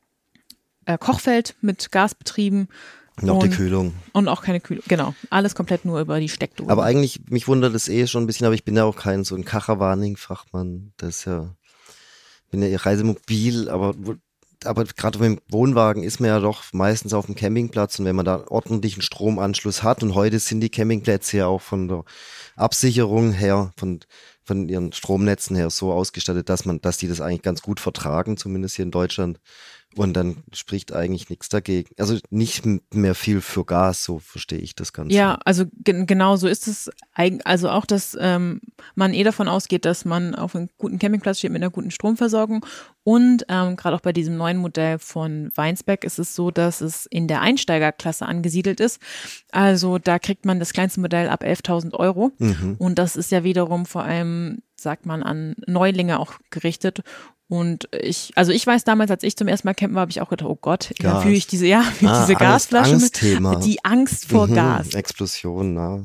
äh, Kochfeld mit Gas betrieben. Noch die Kühlung. Und auch keine Kühlung, genau. Alles komplett nur über die Steckdose. Aber eigentlich, mich wundert es eh schon ein bisschen, aber ich bin ja auch kein so ein Caravaning-Fachmann. Das ist ja, bin ja eher reisemobil, aber, aber gerade mit dem Wohnwagen ist man ja doch meistens auf dem Campingplatz und wenn man da ordentlichen Stromanschluss hat und heute sind die Campingplätze ja auch von der Absicherung her, von, von ihren Stromnetzen her so ausgestattet, dass man, dass die das eigentlich ganz gut vertragen, zumindest hier in Deutschland. Und dann spricht eigentlich nichts dagegen. Also nicht mehr viel für Gas, so verstehe ich das Ganze. Ja, also g- genau so ist es. Also auch, dass ähm, man eh davon ausgeht, dass man auf einem guten Campingplatz steht mit einer guten Stromversorgung. Und ähm, gerade auch bei diesem neuen Modell von Weinsberg ist es so, dass es in der Einsteigerklasse angesiedelt ist. Also da kriegt man das kleinste Modell ab elftausend Euro. Mhm. Und das ist ja wiederum vor allem, sagt man, an Neulinge auch gerichtet. Und ich, also ich weiß damals, als ich zum ersten Mal campen war, habe ich auch gedacht, oh Gott, ja, fühle ich diese, ja, fühle ich ah, diese Gasflasche Angst, mit, die Angst vor mhm, Gas. Explosion, na.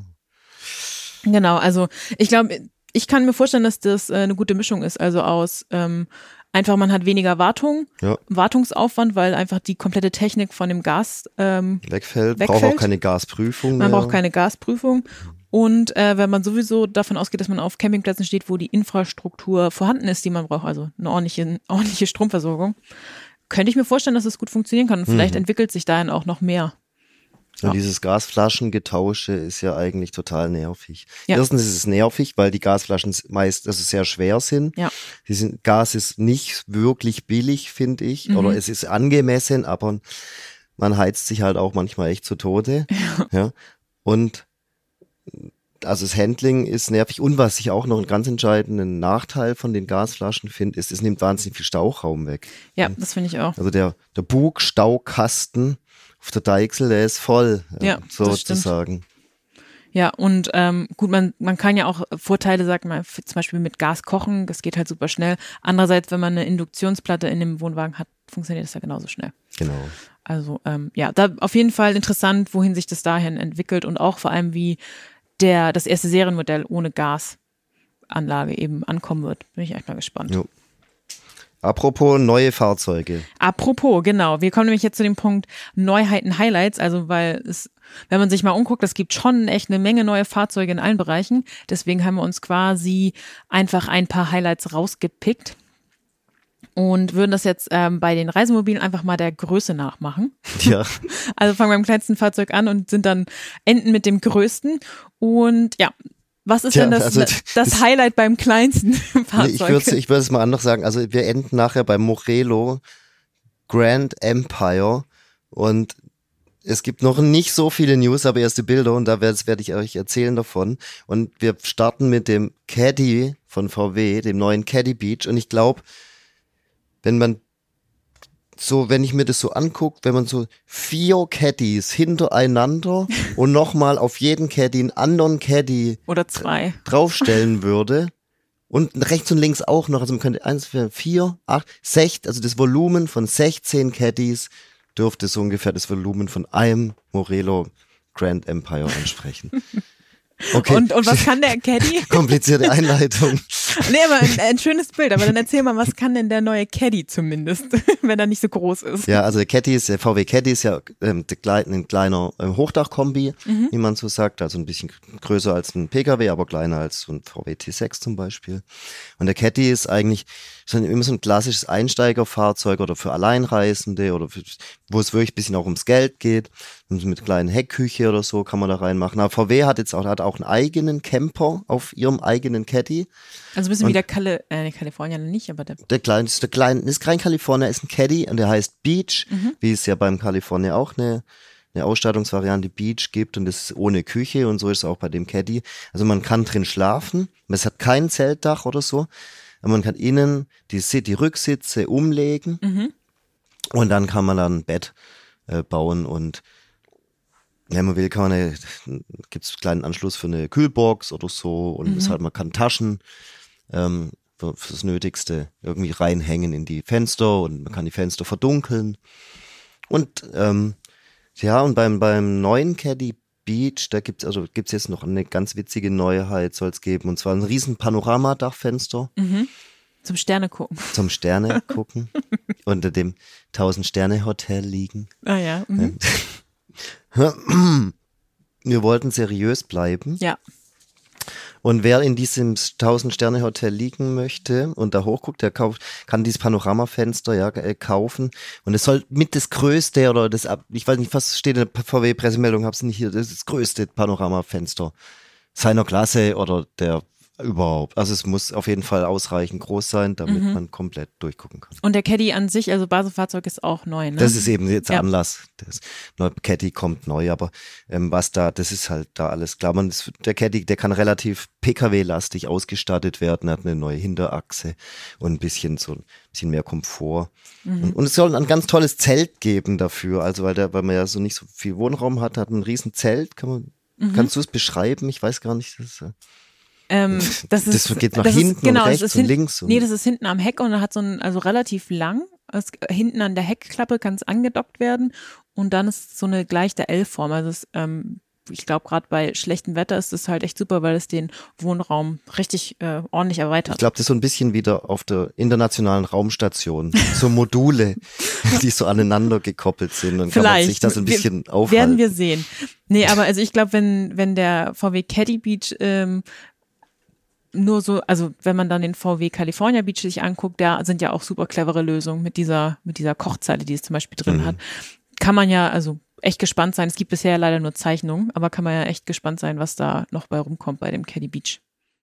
Genau, also ich glaube, ich kann mir vorstellen, dass das äh, eine gute Mischung ist, also aus ähm, einfach, man hat weniger Wartung, ja. Wartungsaufwand, weil einfach die komplette Technik von dem Gas ähm, wegfällt, wegfällt. Braucht auch keine Gasprüfung Man mehr. braucht keine Gasprüfung. Und äh, wenn man sowieso davon ausgeht, dass man auf Campingplätzen steht, wo die Infrastruktur vorhanden ist, die man braucht, also eine ordentliche, ordentliche Stromversorgung, könnte ich mir vorstellen, dass es gut funktionieren kann. Und vielleicht mhm. entwickelt sich dahin auch noch mehr. Und ja. dieses Gasflaschengetausche ist ja eigentlich total nervig. Ja. Erstens ist es nervig, weil die Gasflaschen meist also sehr schwer sind. Ja. Die sind. Gas ist nicht wirklich billig, finde ich. Mhm. Oder es ist angemessen, aber man heizt sich halt auch manchmal echt zu Tode. Ja. Ja. Und also das Handling ist nervig und was ich auch noch einen ganz entscheidenden Nachteil von den Gasflaschen finde, ist, es nimmt wahnsinnig viel Stauraum weg. Ja, das finde ich auch. Also der, der Bugstaukasten auf der Deichsel, der ist voll, ja, sozusagen. Ja, und ähm, gut, man man kann ja auch Vorteile, sagt man, zum Beispiel mit Gas kochen, das geht halt super schnell. Andererseits, wenn man eine Induktionsplatte in dem Wohnwagen hat, funktioniert das ja genauso schnell. Genau. Also ähm, ja, da auf jeden Fall interessant, wohin sich das dahin entwickelt und auch vor allem, wie der das erste Serienmodell ohne Gasanlage eben ankommen wird. Bin ich echt mal gespannt. Jo. Apropos neue Fahrzeuge. Apropos, genau. Wir kommen nämlich jetzt zu dem Punkt Neuheiten, Highlights. Also weil es, wenn man sich mal umguckt, es gibt schon echt eine Menge neue Fahrzeuge in allen Bereichen. Deswegen haben wir uns quasi einfach ein paar Highlights rausgepickt und würden das jetzt ähm, bei den Reisemobilen einfach mal der Größe nachmachen. Ja. Also fangen wir beim kleinsten Fahrzeug an und sind dann enden mit dem größten. Und ja, was ist ja, denn das, also, das, das Highlight beim kleinsten Fahrzeug? Ich würde ich würde es mal anders sagen. Also wir enden nachher beim Morelo Grand Empire und es gibt noch nicht so viele News, aber erste Bilder und da werde werd ich euch erzählen davon. Und wir starten mit dem Caddy von V W, dem neuen Caddy Beach. Und ich glaube, wenn man so, wenn ich mir das so angucke, wenn man so vier Caddies hintereinander und nochmal auf jeden Caddy einen anderen Caddy oder zwei draufstellen würde und rechts und links auch noch, also man könnte eins, vier, acht, sechs, also das Volumen von sechzehn Caddies dürfte so ungefähr das Volumen von einem Morelo Grand Empire ansprechen. Okay. Und, und was kann der Caddy? Komplizierte Einleitung. Nee, aber ein, ein schönes Bild. Aber dann erzähl mal, was kann denn der neue Caddy zumindest, wenn er nicht so groß ist? Ja, also der Caddy ist, der V W Caddy ist ja ähm, ein kleiner äh, Hochdachkombi, mhm. wie man so sagt. Also ein bisschen größer als ein P K W, aber kleiner als so ein V W T sechs zum Beispiel. Und der Caddy ist eigentlich so ein, immer so ein klassisches Einsteigerfahrzeug oder für Alleinreisende oder für, wo es wirklich ein bisschen auch ums Geld geht. Und mit kleinen Heckküche oder so kann man da reinmachen. Aber V W hat jetzt auch, hat auch einen eigenen Camper auf ihrem eigenen Caddy. Also ein bisschen und wie der Kali- äh, Kalifornier nicht, aber der... Der kleine, der kleine, ist kein Kalifornier, ist ein Caddy und der heißt Beach, mhm. wie es ja beim Kalifornier auch eine, eine Ausstattungsvariante Beach gibt und das ist ohne Küche und so ist es auch bei dem Caddy. Also man kann drin schlafen, es hat kein Zeltdach oder so, aber man kann innen die, die Rücksitze umlegen mhm. und dann kann man dann ein Bett äh, bauen und Wenn man will, kann man gibt es einen kleinen Anschluss für eine Kühlbox oder so und mhm. ist halt, man kann Taschen ähm, für, fürs Nötigste irgendwie reinhängen in die Fenster und man kann die Fenster verdunkeln. Und ähm, ja, und beim, beim neuen Caddy Beach, da gibt's also gibt's jetzt noch eine ganz witzige Neuheit, soll es geben, und zwar ein riesen Panoramadachfenster. Mhm. Zum Sterne gucken. Zum Sterne gucken. Unter dem Tausend-Sterne-Hotel liegen. Ah ja. Mhm. Wir wollten seriös bleiben. Ja. Und wer in diesem Tausend-Sterne-Hotel liegen möchte und da hochguckt, der kauft, kann dieses Panoramafenster ja äh, kaufen. Und es soll mit das größte oder das, ich weiß nicht, was steht in der V W-Pressemeldung, hab's nicht hier, das ist das größte Panoramafenster seiner Klasse oder der überhaupt. Also es muss auf jeden Fall ausreichend groß sein, damit mhm. man komplett durchgucken kann. Und der Caddy an sich, also Basisfahrzeug ist auch neu, ne? Das ist eben jetzt ja. Anlass. Das neue Caddy kommt neu, aber ähm, was da, das ist halt da alles klar. Man, das, der Caddy, der kann relativ P K W-lastig ausgestattet werden, hat eine neue Hinterachse und ein bisschen so ein bisschen mehr Komfort. Mhm. Und, und es soll ein ganz tolles Zelt geben dafür, also weil der, weil man ja so nicht so viel Wohnraum hat, hat man ein riesen Zelt. Kann man, mhm. kannst du es beschreiben? Ich weiß gar nicht. Das ist, Ähm, das, ist, das geht nach das hinten ist, genau, und rechts und hin, links. Und nee, das ist hinten am Heck und hat so ein, also relativ lang. Es, hinten an der Heckklappe kann es angedockt werden und dann ist so eine gleiche L-Form. Also es, ähm, ich glaube, gerade bei schlechtem Wetter ist es halt echt super, weil es den Wohnraum richtig äh, ordentlich erweitert. Ich glaube, das ist so ein bisschen wieder auf der internationalen Raumstation. So Module, die so aneinander gekoppelt sind. Dann Vielleicht. Kann man sich das ein bisschen wir, aufhalten. Werden wir sehen. Nee, aber also ich glaube, wenn, wenn der V W Caddy Beach ähm, nur so, also wenn man dann den V W California Beach sich anguckt, da sind ja auch super clevere Lösungen mit dieser, mit dieser Kochzeile, die es zum Beispiel drin mhm. hat. Kann man ja also echt gespannt sein. Es gibt bisher leider nur Zeichnungen, aber kann man ja echt gespannt sein, was da noch bei rumkommt bei dem Caddy Beach.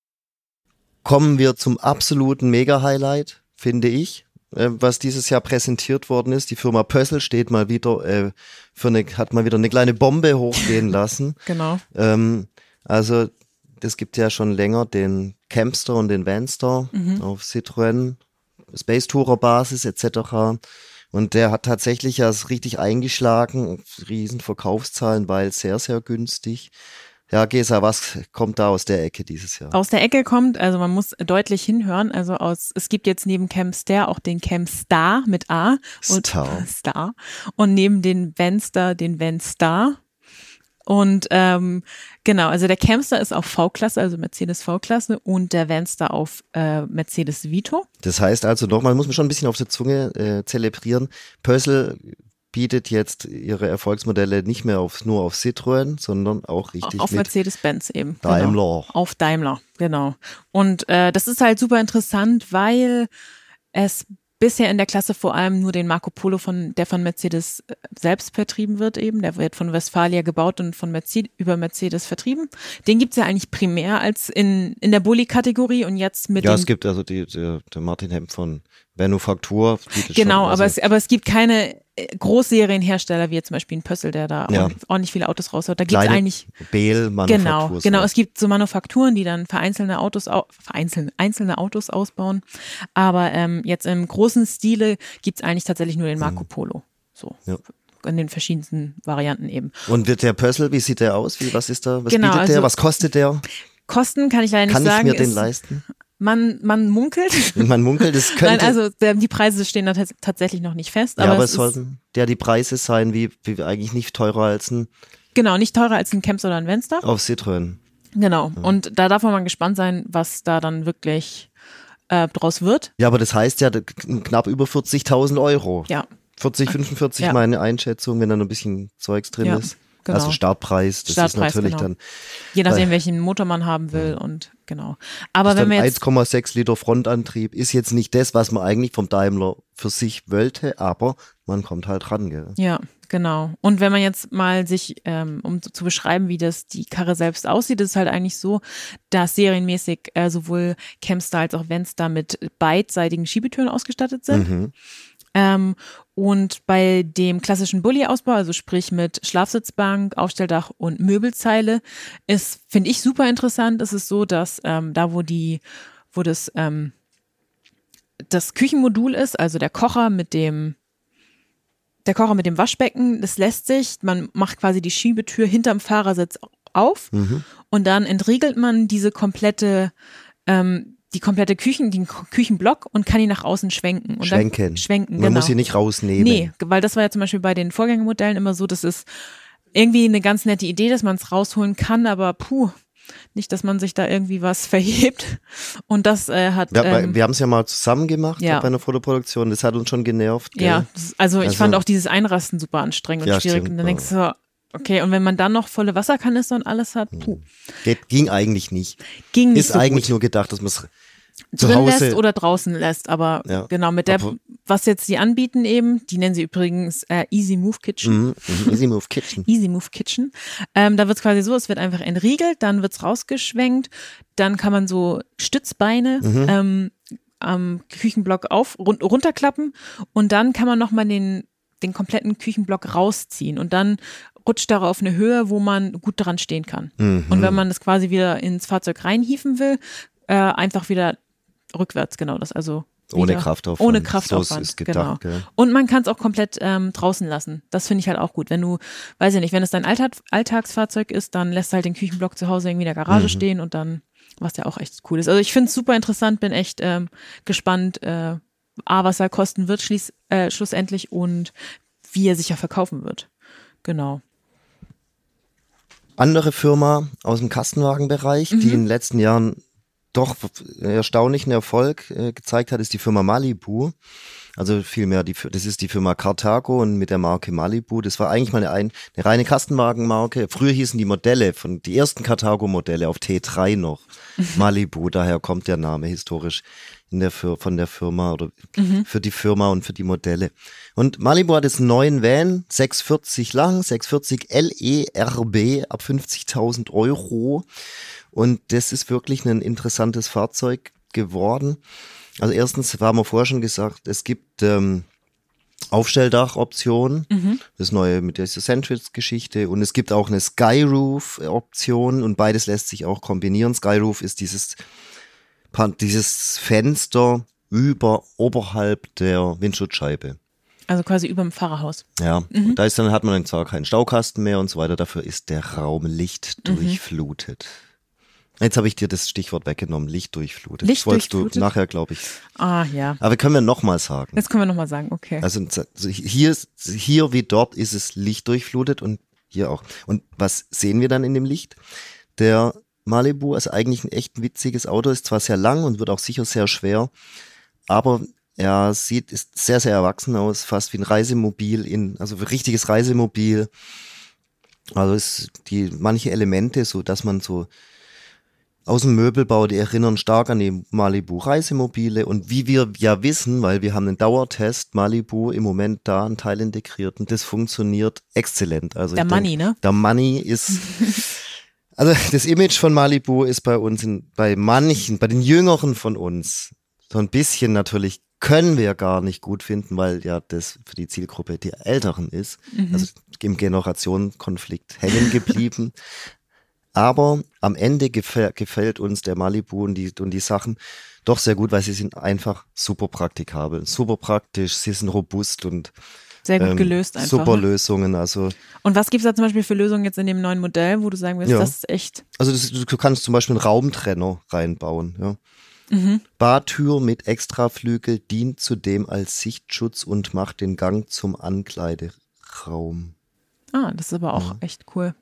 Kommen wir zum absoluten Mega-Highlight, finde ich, äh, was dieses Jahr präsentiert worden ist. Die Firma Pössl steht mal wieder, äh, für eine, hat mal wieder eine kleine Bombe hochgehen lassen. Genau. Ähm, also es gibt ja schon länger den Campster und den Vanster mhm. auf Citroën, Space Tourer Basis et cetera. Und der hat tatsächlich ja richtig eingeschlagen, riesen Verkaufszahlen, weil sehr, sehr günstig. Ja, Gesa, was kommt da aus der Ecke dieses Jahr? Aus der Ecke kommt, also man muss deutlich hinhören, also aus, es gibt jetzt neben Campster auch den Campstar mit A. Und, Star. Star. Und neben den Vanster den Vanstar. Und ähm, genau, also der Campster ist auf V-Klasse, also Mercedes V-Klasse und der Vanster auf äh, Mercedes Vito. Das heißt also nochmal, muss man schon ein bisschen auf der Zunge äh, zelebrieren. Pössl bietet jetzt ihre Erfolgsmodelle nicht mehr auf, nur auf Citroën, sondern auch richtig auf mit Mercedes-Benz eben. Daimler. Genau. Auf Daimler, genau. Und äh, das ist halt super interessant, weil es bisher in der Klasse vor allem nur den Marco Polo, von der von Mercedes selbst vertrieben wird eben. Der wird von Westfalia gebaut und von Mercedes, über Mercedes vertrieben. Den gibt's ja eigentlich primär als in in der Bulli-Kategorie und jetzt mit Ja, dem es gibt also die, die der Martin Hemp von Manufaktur. Genau, schon, aber also es aber es gibt keine Großserienhersteller wie jetzt zum Beispiel ein Pössl, der da Ja. ordentlich, ordentlich viele Autos raushaut. Da gibt's kleine eigentlich Behl-Manufaktur. Genau, genau. Es gibt so Manufakturen, die dann vereinzelte Autos, au- vereinzelte, einzelne Autos ausbauen. Aber ähm, jetzt im großen Stile gibt's eigentlich tatsächlich nur den Marco Polo. So. Ja. In den verschiedensten Varianten eben. Und wird der Pössl, wie sieht der aus? Wie, was ist da? Was Genau, bietet der? also- Was kostet der? Kosten kann ich leider nicht Kann sagen. ich mir den ist, leisten? man, man munkelt. Man munkelt, es könnte. Nein, also der, die Preise stehen da tats- tatsächlich noch nicht fest. ja, aber, aber es es ist, sollten ja die Preise sein, wie, wie eigentlich nicht teurer als ein genau, nicht teurer als ein Camps oder ein Venster. auf Citroën. Genau. Und da darf man mal gespannt sein, was da dann wirklich äh, draus wird. Ja, aber das heißt ja d- knapp über vierzigtausend Euro. Ja. vierzig, fünfundvierzig Ja. meine Einschätzung, wenn da noch ein bisschen Zeugs drin Ja, ist. genau. Also Startpreis, das Startpreis, ist natürlich genau. dann, Je nachdem, Weil- welchen Motor man haben will und genau. Aber ist wenn dann wir jetzt, eins Komma sechs Liter Frontantrieb, ist jetzt nicht das, was man eigentlich vom Daimler für sich wollte, aber man kommt halt ran, gell? ja, genau. Und wenn man jetzt mal sich, ähm, um zu, zu beschreiben, wie das die Karre selbst aussieht, ist es halt eigentlich so, dass serienmäßig äh, sowohl Campstar als auch Venster mit beidseitigen Schiebetüren ausgestattet sind. Mhm. Ähm, und bei dem klassischen Bulli-Ausbau, also sprich mit Schlafsitzbank, Aufstelldach und Möbelzeile, ist, finde ich, super interessant. Es ist so, dass ähm, da, wo die, wo das, ähm, das Küchenmodul ist, also der Kocher mit dem der Kocher mit dem Waschbecken, das lässt sich, man macht quasi die Schiebetür hinterm Fahrersitz auf mhm. und dann entriegelt man diese komplette, ähm, die komplette Küchen, den Küchenblock und kann ihn nach außen schwenken. Und schwenken. Dann schwenken, Man genau. muss ihn nicht rausnehmen. Nee, weil das war ja zum Beispiel bei den Vorgängermodellen immer so, das ist irgendwie eine ganz nette Idee, dass man es rausholen kann, aber puh, nicht, dass man sich da irgendwie was verhebt. Und das äh, hat. Ja, ähm, wir haben es ja mal zusammen gemacht ja. bei einer Fotoproduktion. Das hat uns schon genervt. Gell? Ja, das, also ich also, fand auch dieses Einrasten super anstrengend und ja, schwierig. stimmt, und dann denkst du so, okay, und wenn man dann noch volle Wasserkanister und alles hat, puh. Geht, ging eigentlich nicht. Ging nicht Ist so eigentlich gut. nur gedacht, dass man es zu drin Hause lässt oder draußen lässt, aber ja. genau, mit der, aber, was jetzt die anbieten eben, die nennen sie übrigens äh, Easy Move Kitchen. Mm, Easy Move Kitchen. Easy Move Kitchen. Ähm, da wird es quasi so, es wird einfach entriegelt, dann wird es rausgeschwenkt, dann kann man so Stützbeine mhm. ähm, am Küchenblock auf, run runterklappen und dann kann man nochmal den, den kompletten Küchenblock rausziehen und dann rutscht darauf eine Höhe, wo man gut dran stehen kann. Mhm. Und wenn man das quasi wieder ins Fahrzeug reinhieven will, äh, einfach wieder rückwärts, genau das, also ohne Kraftaufwand. Ohne Kraftaufwand, so ist gedacht, genau. Gell? Und man kann es auch komplett ähm, draußen lassen. Das finde ich halt auch gut. Wenn du, weiß ich nicht, wenn es dein Alltag, Alltagsfahrzeug ist, dann lässt du halt den Küchenblock zu Hause irgendwie in der Garage mhm. stehen und dann, was ja auch echt cool ist. Also ich finde es super interessant, bin echt ähm, gespannt, äh, A, was er kosten wird schließ, äh, schlussendlich und wie er sich ja verkaufen wird. Genau. Andere Firma aus dem Kastenwagenbereich, mhm. die in den letzten Jahren doch erstaunlichen Erfolg äh, gezeigt hat, ist die Firma Malibu. Also vielmehr, die, das ist die Firma Carthago und mit der Marke Malibu. Das war eigentlich mal eine, eine reine Kastenwagenmarke. Früher hießen die Modelle, von die ersten Carthago-Modelle auf T drei noch Malibu. Daher kommt der Name historisch in der, von der Firma oder mhm. für die Firma und für die Modelle. Und Malibu hat jetzt einen neuen Van, sechs vierzig lang, sechs vierzig L E R B ab fünfzigtausend Euro. Und das ist wirklich ein interessantes Fahrzeug geworden. Also erstens haben wir vorher schon gesagt, es gibt ähm, Aufstelldach-Optionen, mhm. das neue mit dieser Centrix-Geschichte, und es gibt auch eine Skyroof-Option und beides lässt sich auch kombinieren. Skyroof ist dieses, dieses Fenster über, oberhalb der Windschutzscheibe. Also quasi über dem Fahrerhaus. Ja, mhm. da ist dann, hat man dann zwar keinen Staukasten mehr und so weiter, dafür ist der Raum lichtdurchflutet. Mhm. Jetzt habe ich dir das Stichwort weggenommen, lichtdurchflutet. Licht das wolltest durchflutet? du nachher, glaube ich. Ah, ja. Aber können wir nochmal sagen. Das können wir nochmal sagen, okay. Also hier, hier wie dort ist es lichtdurchflutet und hier auch. Und was sehen wir dann in dem Licht? Der Malibu ist eigentlich ein echt witziges Auto, ist zwar sehr lang und wird auch sicher sehr schwer, aber er sieht, ist sehr, sehr erwachsen aus, fast wie ein Reisemobil, in, also ein richtiges Reisemobil. Also ist die manche Elemente, so dass man so aus dem Möbelbau, die erinnern stark an die Malibu Reisemobile, und wie wir ja wissen, weil wir haben einen Dauertest, Malibu im Moment da einen Teil integriert und das funktioniert exzellent. Also der Money, ne? Der Money ist, also das Image von Malibu ist bei uns, in, bei manchen, bei den Jüngeren von uns so ein bisschen natürlich können wir gar nicht gut finden, weil ja das für die Zielgruppe die Älteren ist, mhm. also im Generationenkonflikt hängen geblieben. Aber am Ende gefällt, gefällt uns der Malibu und die, und die Sachen doch sehr gut, weil sie sind einfach super praktikabel, super praktisch, sie sind robust und sehr gut ähm, gelöst einfach. Super ne? Lösungen. Also. Und was gibt es da zum Beispiel für Lösungen jetzt in dem neuen Modell, wo du sagen willst, ja. das ist echt... Also das, du kannst zum Beispiel einen Raumtrenner reinbauen. Ja. Mhm. Bartür mit Extraflügel dient zudem als Sichtschutz und macht den Gang zum Ankleideraum. Ah, das ist aber auch ja. echt cool.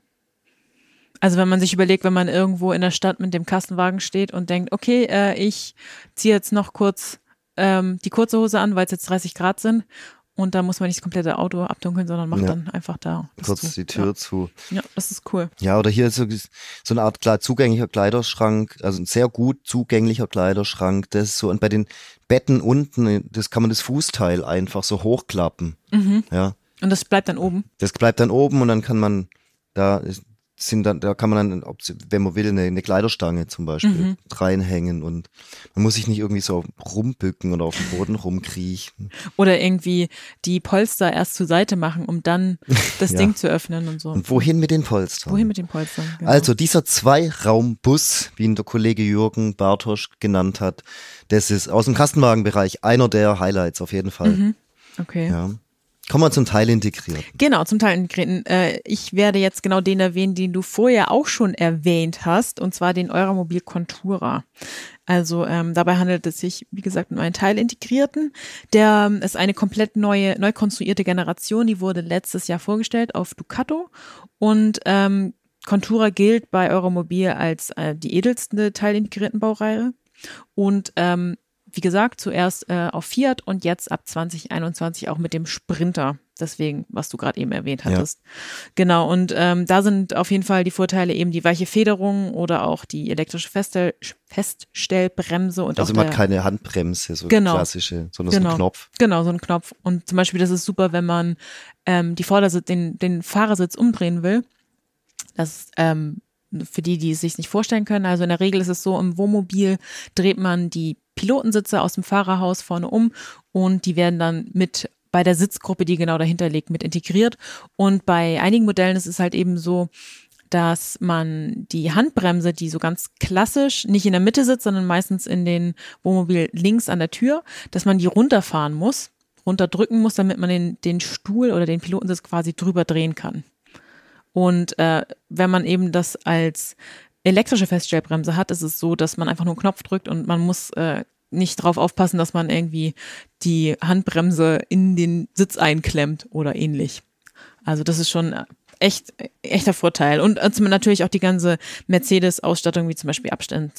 Also wenn man sich überlegt, wenn man irgendwo in der Stadt mit dem Kastenwagen steht und denkt, okay, äh, ich ziehe jetzt noch kurz ähm, die kurze Hose an, weil es jetzt dreißig Grad sind, und da muss man nicht das komplette Auto abdunkeln, sondern macht ja. dann einfach da kurz zu. die Tür ja. zu. Ja, das ist cool. Ja, oder hier ist so, so eine Art klar zugänglicher Kleiderschrank, also ein sehr gut zugänglicher Kleiderschrank. Das ist so, und bei den Betten unten, das kann man das Fußteil einfach so hochklappen. Mhm. Ja. Und das bleibt dann oben? Das bleibt dann oben und dann kann man da sind dann, da kann man dann, wenn man will, eine, eine Kleiderstange zum Beispiel mhm. reinhängen, und man muss sich nicht irgendwie so rumbücken oder auf dem Boden rumkriechen. Oder irgendwie die Polster erst zur Seite machen, um dann das ja. Ding zu öffnen und so. Und wohin mit den Polstern? Wohin mit den Polstern, genau. Also dieser Zweiraumbus, wie ihn der Kollege Jürgen Bartosch genannt hat, das ist aus dem Kastenwagenbereich einer der Highlights auf jeden Fall. Mhm. Okay. Ja. Kommen wir zum Teil integrierten. Genau, zum Teil integrierten. Äh, ich werde jetzt genau den erwähnen, den du vorher auch schon erwähnt hast, und zwar den Euramobil Contura. Also ähm, dabei handelt es sich, wie gesagt, um einen teilintegrierten. Der ist eine komplett neue, neu konstruierte Generation, die wurde letztes Jahr vorgestellt auf Ducato, und ähm, Contura gilt bei Euramobil als äh, die edelste teilintegrierten Baureihe, und ähm, wie gesagt, zuerst äh, auf Fiat und jetzt ab zwanzig einundzwanzig auch mit dem Sprinter. Deswegen, was du gerade eben erwähnt hattest. Ja. Genau, und ähm, da sind auf jeden Fall die Vorteile eben die weiche Federung oder auch die elektrische Feststell- Feststellbremse. Und also auch man der, hat keine Handbremse, so genau, klassische, sondern genau, so ein Knopf. Genau, so ein Knopf. Und zum Beispiel, das ist super, wenn man ähm, die Vordersitz, den, den Fahrersitz umdrehen will. Das ist ähm, für die, die es sich nicht vorstellen können. Also in der Regel ist es so, im Wohnmobil dreht man die Pilotensitze aus dem Fahrerhaus vorne um, und die werden dann mit bei der Sitzgruppe, die genau dahinter liegt, mit integriert. Und bei einigen Modellen ist es halt eben so, dass man die Handbremse, die so ganz klassisch nicht in der Mitte sitzt, sondern meistens in den Wohnmobil links an der Tür, dass man die runterfahren muss, runterdrücken muss, damit man den, den Stuhl oder den Pilotensitz quasi drüber drehen kann. Und äh, wenn man eben das als elektrische Feststellbremse hat, ist es so, dass man einfach nur einen Knopf drückt und man muss äh, nicht drauf aufpassen, dass man irgendwie die Handbremse in den Sitz einklemmt oder ähnlich. Also das ist schon echt echter Vorteil. Und also natürlich auch die ganze Mercedes-Ausstattung, wie zum Beispiel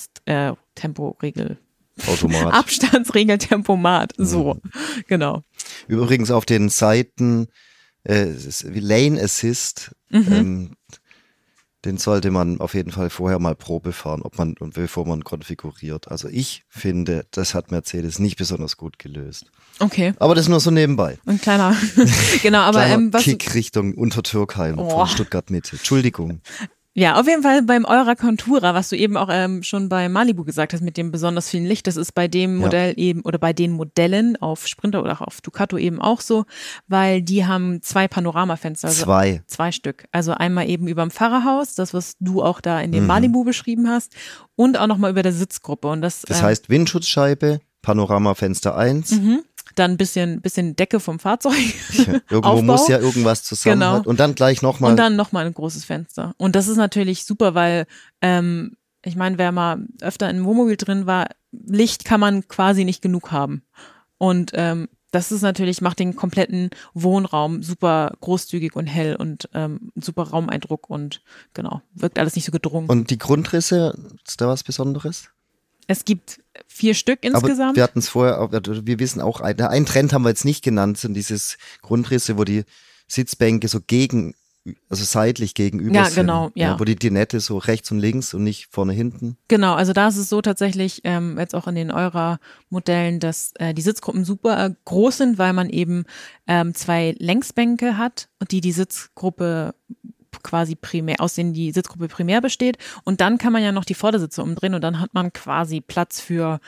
Abstandstemporegel. Äh, Automat. Abstandsregeltempomat, so, mhm. Genau. Übrigens auf den Seiten äh, wie Lane Assist, mhm. ähm, den sollte man auf jeden Fall vorher mal Probe fahren, ob man und bevor man konfiguriert. Also ich finde, das hat Mercedes nicht besonders gut gelöst. Okay. Aber das nur so nebenbei. Ein kleiner, genau, aber kleiner ähm, was Kick Richtung Untertürkheim oh. von Stuttgart Mitte. Entschuldigung. Ja, auf jeden Fall beim Eura Contura, was du eben auch ähm, schon bei Malibu gesagt hast, mit dem besonders vielen Licht, das ist bei dem Modell ja. eben oder bei den Modellen auf Sprinter oder auch auf Ducato eben auch so, weil die haben zwei Panoramafenster. Also zwei. Zwei Stück. Also einmal eben über dem Fahrerhaus, das, was du auch da in dem mhm. Malibu beschrieben hast, und auch nochmal über der Sitzgruppe. Und das, das ähm, heißt Windschutzscheibe, Panoramafenster eins. Mhm. Dann ein bisschen, bisschen Decke vom Fahrzeug. Irgendwo Aufbau. Muss ja irgendwas zusammen. Genau. Halt. Und dann gleich nochmal. Und dann nochmal ein großes Fenster. Und das ist natürlich super, weil, ähm, ich meine, wer mal öfter in einem Wohnmobil drin war, Licht kann man quasi nicht genug haben. Und ähm, das ist natürlich, macht den kompletten Wohnraum super großzügig und hell und ähm, super Raumeindruck und genau, wirkt alles nicht so gedrungen. Und die Grundrisse, ist da was Besonderes? Es gibt vier Stück insgesamt. Aber wir hatten es vorher, wir wissen auch, einen Trend haben wir jetzt nicht genannt, sind dieses Grundrisse, wo die Sitzbänke so gegen, also seitlich gegenüber ja, sind. Genau, ja, ja. Wo die Dinette so rechts und links und nicht vorne hinten. Genau, also da ist es so tatsächlich, ähm, jetzt auch in den Eura-Modellen, dass äh, die Sitzgruppen super äh, groß sind, weil man eben ähm, zwei Längsbänke hat, die die Sitzgruppe quasi primär, aus denen die Sitzgruppe primär besteht, und dann kann man ja noch die Vordersitze umdrehen und dann hat man quasi Platz für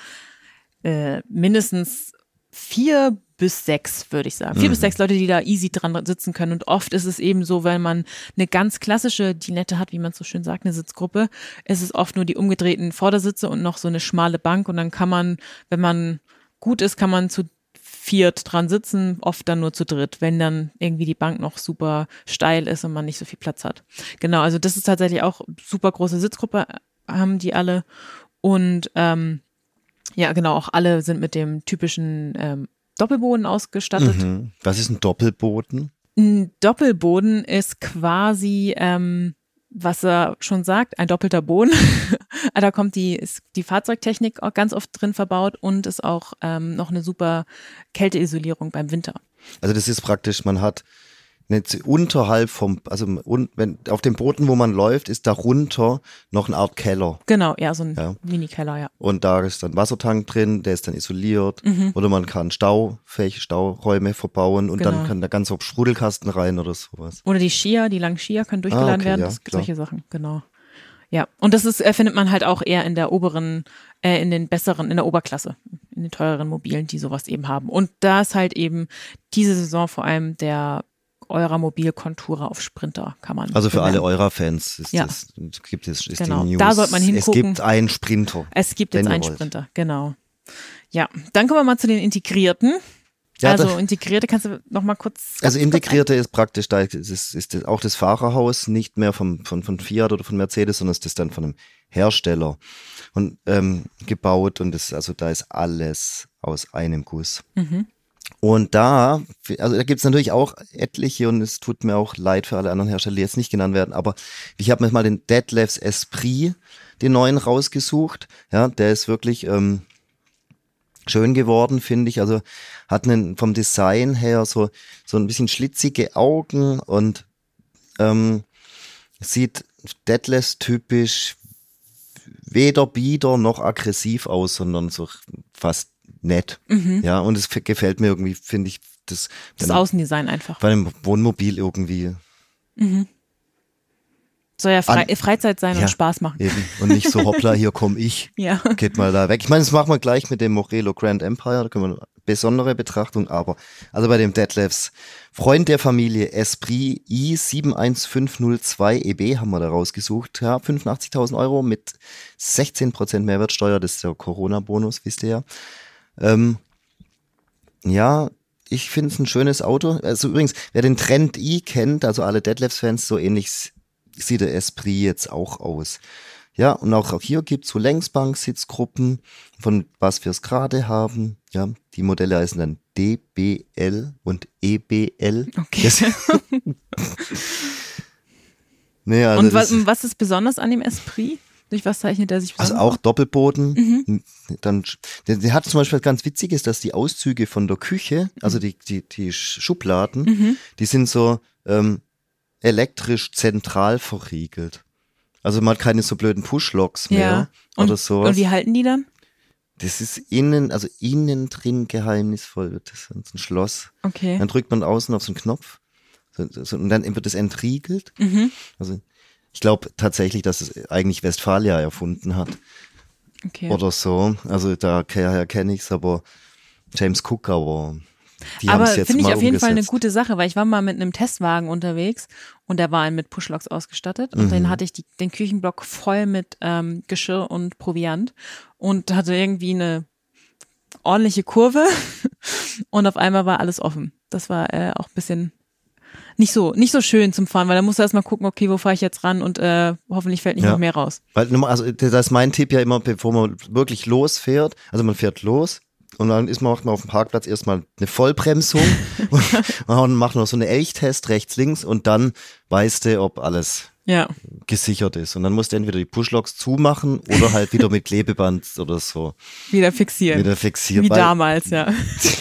äh, mindestens vier bis sechs, würde ich sagen. Vier mhm. bis sechs Leute, die da easy dran sitzen können, und oft ist es eben so, wenn man eine ganz klassische Dinette hat, wie man so schön sagt, eine Sitzgruppe, ist es oft nur die umgedrehten Vordersitze und noch so eine schmale Bank, und dann kann man, wenn man gut ist, kann man zu viert dran sitzen, oft dann nur zu dritt, wenn dann irgendwie die Bank noch super steil ist und man nicht so viel Platz hat. Genau, also das ist tatsächlich auch super große Sitzgruppe, haben die alle, und ähm, ja genau, auch alle sind mit dem typischen ähm, Doppelboden ausgestattet. Mhm. Was ist ein Doppelboden? Ein Doppelboden ist quasi, ähm, was er schon sagt, ein doppelter Boden. Da kommt die, ist die Fahrzeugtechnik auch ganz oft drin verbaut, und ist auch ähm, noch eine super Kälteisolierung beim Winter. Also das ist praktisch, man hat nicht unterhalb vom, also un, wenn auf dem Boden, wo man läuft, ist darunter noch eine Art Keller. Genau, ja, so ein ja. Mini-Keller, ja. Und da ist dann Wassertank drin, der ist dann isoliert. Mhm. Oder man kann Staufäche, Stauräume verbauen, und genau. Dann kann da ganz auf Sprudelkasten rein oder sowas. Oder die Skier, die langen Skier können durchgeladen ah, okay, werden, ja, das, solche Sachen, genau. Ja, und das ist, äh, findet man halt auch eher in der oberen, äh, in den besseren, in der Oberklasse, in den teureren Mobilen, die sowas eben haben. Und da ist halt eben diese Saison vor allem der Euramobil Contura auf Sprinter, kann man. Also für benennen. Alle Eura-Fans ist ja. das, gibt es, ist genau. die News. Da sollte man hingucken. Es gibt einen Sprinter. Es gibt jetzt einen Sprinter, genau. Ja, dann kommen wir mal zu den integrierten. Ja, also da, integrierte, kannst du noch mal kurz... also kurz integrierte ist praktisch, da ist, ist, ist auch das Fahrerhaus nicht mehr vom, von, von Fiat oder von Mercedes, sondern ist das dann von einem Hersteller und ähm, gebaut und das, also da ist alles aus einem Guss. Mhm. Und da, also da gibt es natürlich auch etliche und es tut mir auch leid für alle anderen Hersteller, die jetzt nicht genannt werden, aber ich habe mir mal den Detlefs Esprit, den neuen, rausgesucht. Ja, der ist wirklich ähm, schön geworden, finde ich. Also hat einen vom Design her so, so ein bisschen schlitzige Augen und ähm, sieht Detlefs typisch weder bieder noch aggressiv aus, sondern so fast nett. Mhm. Ja, und es gefällt mir irgendwie, finde ich, das, das Außendesign einfach. Bei einem Wohnmobil irgendwie. Mhm. Soll ja Fre An, Freizeit sein ja, und Spaß machen. Eben. Und nicht so, hoppla, hier komme ich. Ja. Geht mal da weg. Ich meine, das machen wir gleich mit dem Morelo Grand Empire, da können wir eine besondere Betrachtung, aber also bei dem Detlefs Freund der Familie Esprit I sieben eins fünf null zwei E B haben wir da rausgesucht. Ja, fünfundachtzigtausend Euro mit sechzehn Prozent Mehrwertsteuer, das ist der Corona-Bonus, wisst ihr ja. Ähm, ja, ich finde es ein schönes Auto. Also übrigens, wer den Trend I kennt, also alle Detlefs-Fans, so ähnlich sieht der Esprit jetzt auch aus. Ja, und auch, auch hier gibt es so Längsbank-Sitzgruppen, von was wir es gerade haben. Ja, die Modelle heißen dann D B L und E B L. Okay. nee, also und was, was ist besonders an dem Esprit? Durch was zeichnet er sich besonders? Also auch Doppelboden. Mhm. Dann, der, der hat zum Beispiel was ganz Witziges, dass die Auszüge von der Küche, also die, die, die Schubladen, mhm. die sind so ähm, elektrisch zentral verriegelt. Also man hat keine so blöden Push-Locks mehr ja. und, oder sowas. Und wie halten die dann? Das ist innen, also innen drin geheimnisvoll wird das, ein Schloss. Okay. Dann drückt man außen auf so einen Knopf so, so, und dann wird das entriegelt. Mhm. Also ich glaube tatsächlich, dass es eigentlich Westfalia erfunden hat. Okay. Oder so. Also daher kenne ich es, aber James Cook, aber die aber haben es jetzt finde ich mal auf jeden umgesetzt. Fall eine gute Sache, weil ich war mal mit einem Testwagen unterwegs und der war mit Pushlocks ausgestattet und mhm. dann hatte ich die, den Küchenblock voll mit ähm, Geschirr und Proviant und hatte irgendwie eine ordentliche Kurve und auf einmal war alles offen. Das war äh, auch ein bisschen nicht so nicht so schön zum Fahren, weil da musst du erstmal gucken, okay, wo fahre ich jetzt ran und äh, hoffentlich fällt nicht ja. noch mehr raus. Weil, also das ist mein Tipp ja immer, bevor man wirklich losfährt, also man fährt los und dann ist man, macht man auf dem Parkplatz erstmal eine Vollbremsung und, und macht noch so einen Elchtest rechts, links und dann weißt du, ob alles ja. gesichert ist. Und dann musst du entweder die Pushlocks zumachen oder halt wieder mit Klebeband oder so. Wieder fixieren. Wieder fixieren. Wie damals, ja.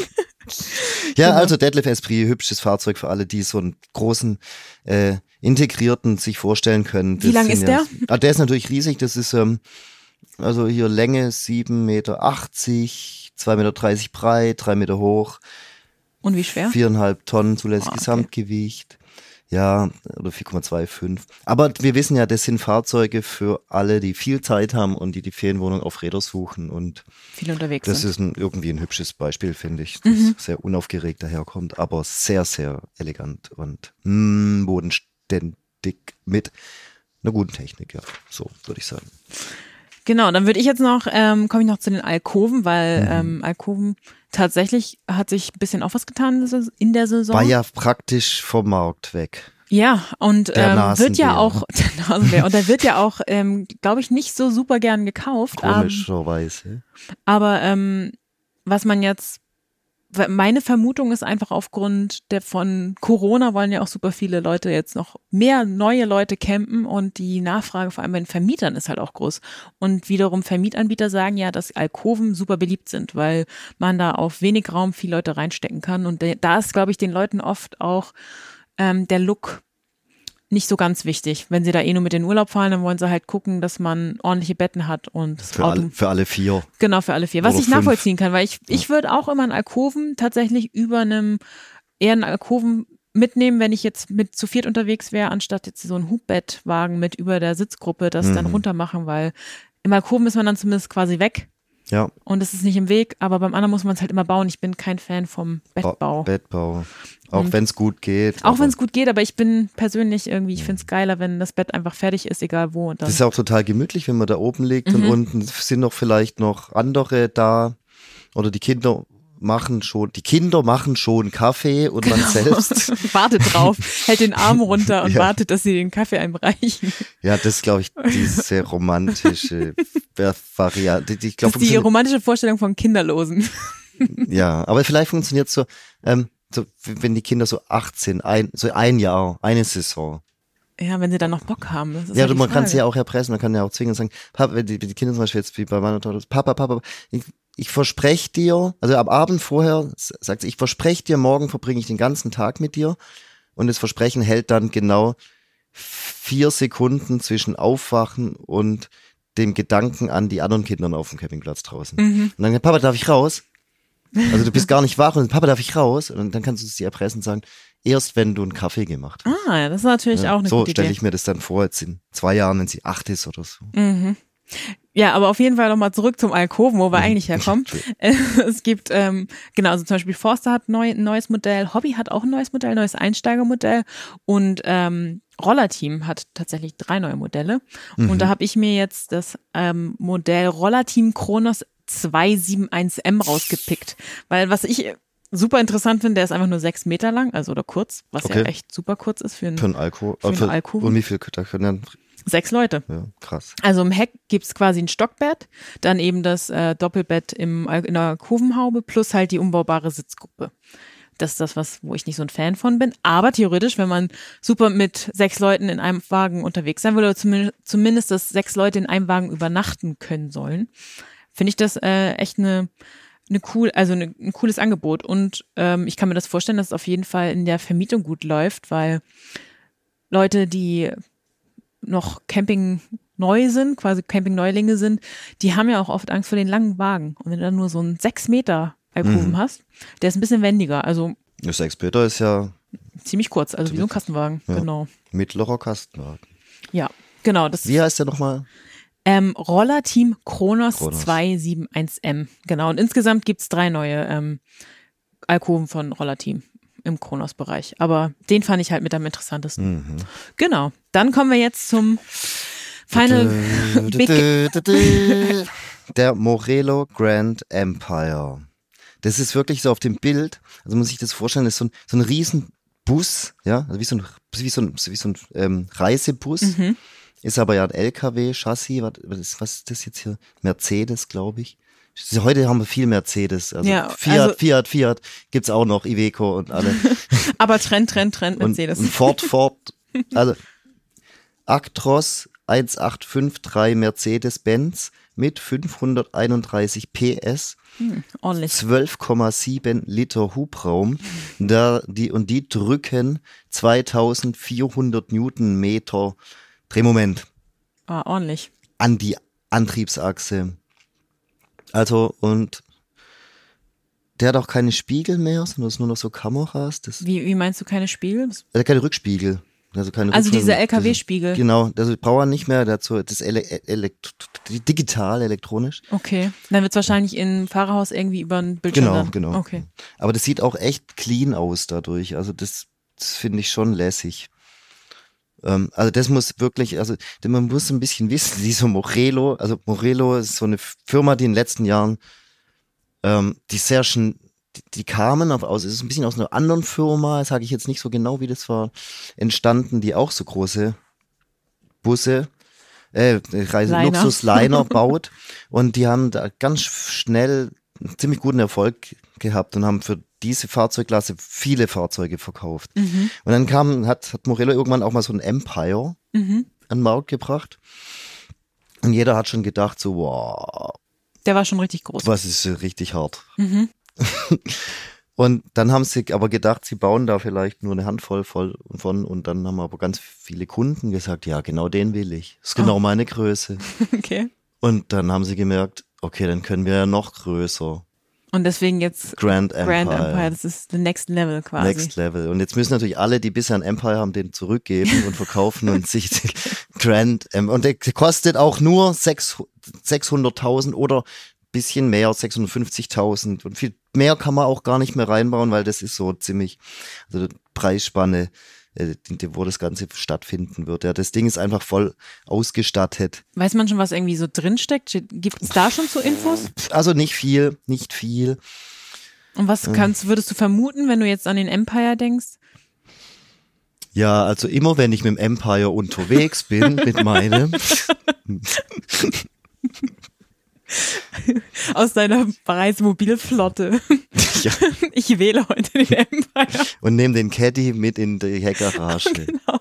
Ja, genau. Also Detlef Esprit, hübsches Fahrzeug für alle, die so einen großen äh, integrierten sich vorstellen können. Das Wie lang ist ja, der? Ah, der ist natürlich riesig, das ist ähm, also hier Länge sieben Meter achtzig, zwei Meter dreißig breit, drei Meter hoch. Und wie schwer? Viereinhalb Tonnen zulässiges oh, okay. Gesamtgewicht. Ja, oder vier Komma fünfundzwanzig. Aber wir wissen ja, das sind Fahrzeuge für alle, die viel Zeit haben und die die Ferienwohnung auf Räder suchen. Und viel unterwegs das sind. ist ein, irgendwie ein hübsches Beispiel, finde ich, das mhm. sehr unaufgeregt daherkommt, aber sehr, sehr elegant und mm, bodenständig mit einer guten Technik, ja, so würde ich sagen. Genau, dann würde ich jetzt noch, ähm, komme ich noch zu den Alkoven, weil mhm. ähm, Alkoven tatsächlich hat sich ein bisschen auch was getan in der Saison. War ja praktisch vom Markt weg. Ja, und ähm, wird ja auch, der Nasenbär, und der wird ja auch, ähm, glaube ich, nicht so super gern gekauft. Komischerweise. Ähm, aber ähm, was man jetzt, meine Vermutung ist einfach aufgrund der von Corona wollen ja auch super viele Leute jetzt noch mehr neue Leute campen und die Nachfrage vor allem bei den Vermietern ist halt auch groß. Und wiederum Vermietanbieter sagen ja, dass Alkoven super beliebt sind, weil man da auf wenig Raum viele Leute reinstecken kann. Und da ist, glaube ich, den Leuten oft auch ähm, der Look nicht so ganz wichtig. Wenn sie da eh nur mit in den Urlaub fahren, dann wollen sie halt gucken, dass man ordentliche Betten hat und das für, Auto. alle, für alle vier. Genau, für alle vier. Was Oder ich fünf. nachvollziehen kann, weil ich, ich würde auch immer einen Alkoven tatsächlich über einem, eher einen Alkoven mitnehmen, wenn ich jetzt mit zu viert unterwegs wäre, anstatt jetzt so einen Hubbettwagen mit über der Sitzgruppe das mhm. dann runter machen, weil im Alkoven ist man dann zumindest quasi weg. Ja. Und es ist nicht im Weg, aber beim anderen muss man es halt immer bauen. Ich bin kein Fan vom Bettbau. Bettbau. Auch wenn es gut geht. Auch wenn es gut geht, aber ich bin persönlich irgendwie, ich finde es geiler, wenn das Bett einfach fertig ist, egal wo. Und dann das ist auch total gemütlich, wenn man da oben liegt mhm. und unten sind noch vielleicht noch andere da oder die Kinder machen schon, die Kinder machen schon Kaffee und man selbst wartet drauf, hält den Arm runter und ja. wartet, dass sie den Kaffee einem reichen. Ja, das ist, glaube ich, diese romantische Variante. Ich glaub, das ist die romantische Vorstellung von Kinderlosen. Ja, aber vielleicht funktioniert es so, ähm, so, wenn die Kinder so achtzehn, ein, so ein Jahr, eine Saison. Ja, wenn sie dann noch Bock haben. Das ist ja, halt du, die man kann Frage. sie ja auch erpressen, man kann ja auch zwingen und sagen, Papa, wenn die, die Kinder zum Beispiel jetzt wie bei meiner Tochter, Papa, Papa, ich, ich verspreche dir, also am Abend vorher sagt sie, ich verspreche dir, morgen verbringe ich den ganzen Tag mit dir und das Versprechen hält dann genau vier Sekunden zwischen Aufwachen und dem Gedanken an die anderen Kinder auf dem Campingplatz draußen. Mhm. Und dann, Papa, darf ich raus? Also du bist gar nicht wach und Papa, darf ich raus? Und dann kannst du sie erpressen und sagen, erst wenn du einen Kaffee gemacht hast. Ah, ja, das ist natürlich Ja, auch eine so gute Idee. stelle ich mir das dann vor, jetzt in zwei Jahren, wenn sie acht ist oder so. Mhm. Ja, aber auf jeden Fall nochmal zurück zum Alkoven, wo wir Mhm. eigentlich herkommen. Es gibt, ähm, genau, also zum Beispiel Forster hat neu, ein neues Modell, Hobby hat auch ein neues Modell, neues Einsteigermodell und ähm, Rollerteam hat tatsächlich drei neue Modelle. Mhm. Und da habe ich mir jetzt das ähm, Modell Rollerteam Kronos zwei sieben eins M rausgepickt. Weil was ich super interessant finde, der ist einfach nur sechs Meter lang, also oder kurz, was Okay. ja echt super kurz ist für einen, Für einen Alko. Für äh, einen für, Alkoven. Und wie viel da können dann, sechs Leute. ja, krass. Also im Heck gibt's quasi ein Stockbett, dann eben das äh, Doppelbett im, in der Kurvenhaube plus halt die umbaubare Sitzgruppe. Das ist das, was, wo ich nicht so ein Fan von bin. Aber theoretisch, wenn man super mit sechs Leuten in einem Wagen unterwegs sein will oder zumindest, zumindest, dass sechs Leute in einem Wagen übernachten können sollen, finde ich das äh, echt eine, eine cool, also eine, ein cooles Angebot. Und ähm, ich kann mir das vorstellen, dass es auf jeden Fall in der Vermietung gut läuft, weil Leute, die noch Camping neu sind, quasi Camping-Neulinge sind, die haben ja auch oft Angst vor den langen Wagen. Und wenn du dann nur so einen sechs Meter Alkoven Mhm. hast, der ist ein bisschen wendiger, also Das sechs Meter ist ja ziemlich kurz, also wie so ein Kastenwagen, Ja. genau. mittlerer Kastenwagen. Ja, genau. Das Wie heißt der nochmal? ähm, Rollerteam Kronos, Kronos. zwei sieben eins M, genau. Und insgesamt gibt's drei neue ähm, Alkoven von Rollerteam im Kronos-Bereich. Aber den fand ich halt mit am interessantesten. Mhm. Genau. Dann kommen wir jetzt zum Final Big Der Morello Grand Empire. Das ist wirklich so auf dem Bild, also muss ich das vorstellen, das ist so ein, so ein Riesenbus, ja, also wie so ein, wie so ein, wie so ein ähm, Reisebus, Mhm. ist aber ja ein L K W-Chassis, was, was ist- was ist das jetzt hier? Mercedes, glaube ich. Heute haben wir viel Mercedes, also Ja, Fiat, also- Fiat, Fiat, gibt's auch noch, Iveco und alle. Aber Trend, Trend, Trend, Und, Mercedes. und Ford, Ford, also Actros eintausendachthundertfünfunddreißig Mercedes-Benz mit fünfhunderteinunddreißig P S, Hm, ordentlich. zwölf Komma sieben Liter Hubraum, da die, und die drücken zweitausendvierhundert Newtonmeter Drehmoment Ah, ordentlich. an die Antriebsachse. Also, und der hat auch keine Spiegel mehr, sondern es sind nur noch so Kameras. Das, Wie, wie meinst du keine Spiegel? äh, keine Rückspiegel. Also, keine Also Rückspiegel- diese L K W-Spiegel. Genau, also braucht er nicht mehr, der hat so das ele elekt digital, elektronisch. Okay. Dann wird es wahrscheinlich im Fahrerhaus irgendwie über einen Bildschirm. Genau, dann. genau. Okay. Aber das sieht auch echt clean aus dadurch. Also das, das finde ich schon lässig. Ähm, also das muss wirklich, also denn man muss ein bisschen wissen, dieser Morello, also Morello ist so eine Firma, die in den letzten Jahren, ähm, die sehr schön, die, die kamen auf, aus, es ist ein bisschen aus einer anderen Firma, sage ich jetzt nicht so genau, wie das war, entstanden, die auch so große Busse, äh, Reise, Liner. Luxusliner baut und die haben da ganz schnell einen ziemlich guten Erfolg gehabt und haben für diese Fahrzeugklasse viele Fahrzeuge verkauft. Mhm. Und dann kam, hat, hat Morello irgendwann auch mal so ein Empire Mhm. an den Markt gebracht und jeder hat schon gedacht so, wow, Der war schon richtig groß. was ist richtig hart. Mhm. Und dann haben sie aber gedacht, sie bauen da vielleicht nur eine Handvoll voll von und dann haben aber ganz viele Kunden gesagt, ja, genau den will ich. Das ist genau Oh. meine Größe. Okay. Und dann haben sie gemerkt, okay, dann können wir ja noch größer. Und deswegen jetzt Grand Empire. Grand Empire, das ist the next level quasi. Next Level. Und jetzt müssen natürlich alle, die bisher ein Empire haben, den zurückgeben und verkaufen und sich Grand Empire. Und der kostet auch nur sechshunderttausend oder ein bisschen mehr, sechshundertfünfzigtausend. Und viel mehr kann man auch gar nicht mehr reinbauen, weil das ist so ziemlich, also die Preisspanne, äh, die- wo das Ganze stattfinden wird. Ja, das Ding ist einfach voll ausgestattet. Weiß man schon, was irgendwie so drinsteckt? Gibt es da schon so Infos? Also nicht viel, nicht viel. Und was kannst, würdest du vermuten, wenn du jetzt an den Empire denkst? Ja, also immer wenn ich mit dem Empire unterwegs bin, mit meinem. Aus deiner Reismobilflotte. Ja. Ich wähle heute den Empire. Und nehme den Caddy mit in die Heckgarage. Genau.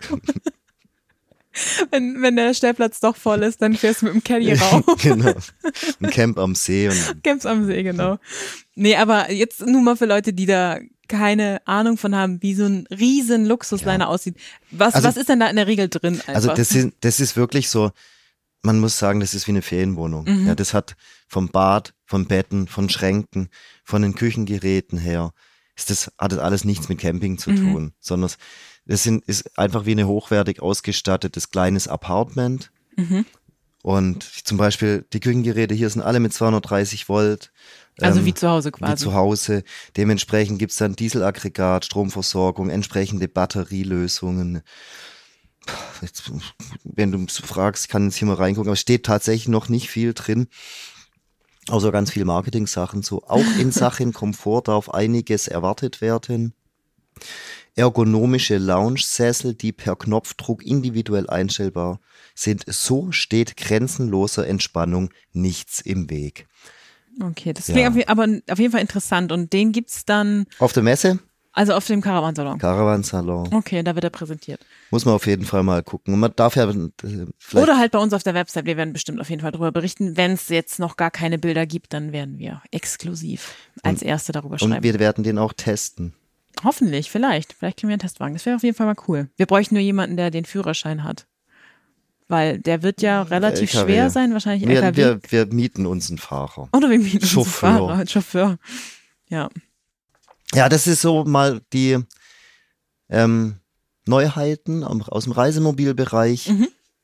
Wenn, wenn der Stellplatz doch voll ist, dann fährst du mit dem Caddy rauf. Genau. Ein Camp am See. Und Camps am See, genau. Nee, aber jetzt nur mal für Leute, die da keine Ahnung von haben, wie so ein riesen Luxusliner ja. aussieht. Was, also, was ist denn da in der Regel drin? Einfach? Also das ist, das ist wirklich so, man muss sagen, das ist wie eine Ferienwohnung. Mhm. Ja, das hat vom Bad, von Betten, von Schränken, von den Küchengeräten her, ist das, hat das alles nichts mit Camping zu tun, mhm. sondern das sind, ist einfach wie eine hochwertig ausgestattetes kleines Apartment. Mhm. Und zum Beispiel die Küchengeräte hier sind alle mit zweihundertdreißig Volt. Also ähm, wie zu Hause quasi. Wie zu Hause. Dementsprechend gibt's dann Dieselaggregat, Stromversorgung, entsprechende Batterielösungen. Jetzt, wenn du fragst, kann ich jetzt hier mal reingucken, aber es steht tatsächlich noch nicht viel drin. Außer ganz viel Marketing-Sachen so. Auch in Sachen Komfort darf einiges erwartet werden. Ergonomische Lounge-Sessel, die per Knopfdruck individuell einstellbar sind. So steht grenzenloser Entspannung nichts im Weg. Okay, das klingt ja. aber auf jeden Fall interessant. Und den gibt's dann auf der Messe? Also auf dem Caravansalon? Caravansalon. Okay, da wird er präsentiert. Muss man auf jeden Fall mal gucken. Und man darf ja äh, vielleicht Oder halt bei uns auf der Website. Wir werden bestimmt auf jeden Fall darüber berichten. Wenn es jetzt noch gar keine Bilder gibt, dann werden wir exklusiv als und, Erste darüber schreiben. Und wir werden den auch testen. Hoffentlich, vielleicht. Vielleicht kriegen wir einen Testwagen. Das wäre auf jeden Fall mal cool. Wir bräuchten nur jemanden, der den Führerschein hat. Weil der wird ja relativ L K W. Schwer sein, wahrscheinlich wir, L K W. Wir, wir mieten uns einen Fahrer. Oder wir mieten Chauffeur. uns einen Fahrer, Chauffeur. Ja. Ja, das ist so mal die ähm, Neuheiten aus dem Reisemobilbereich. Mhm.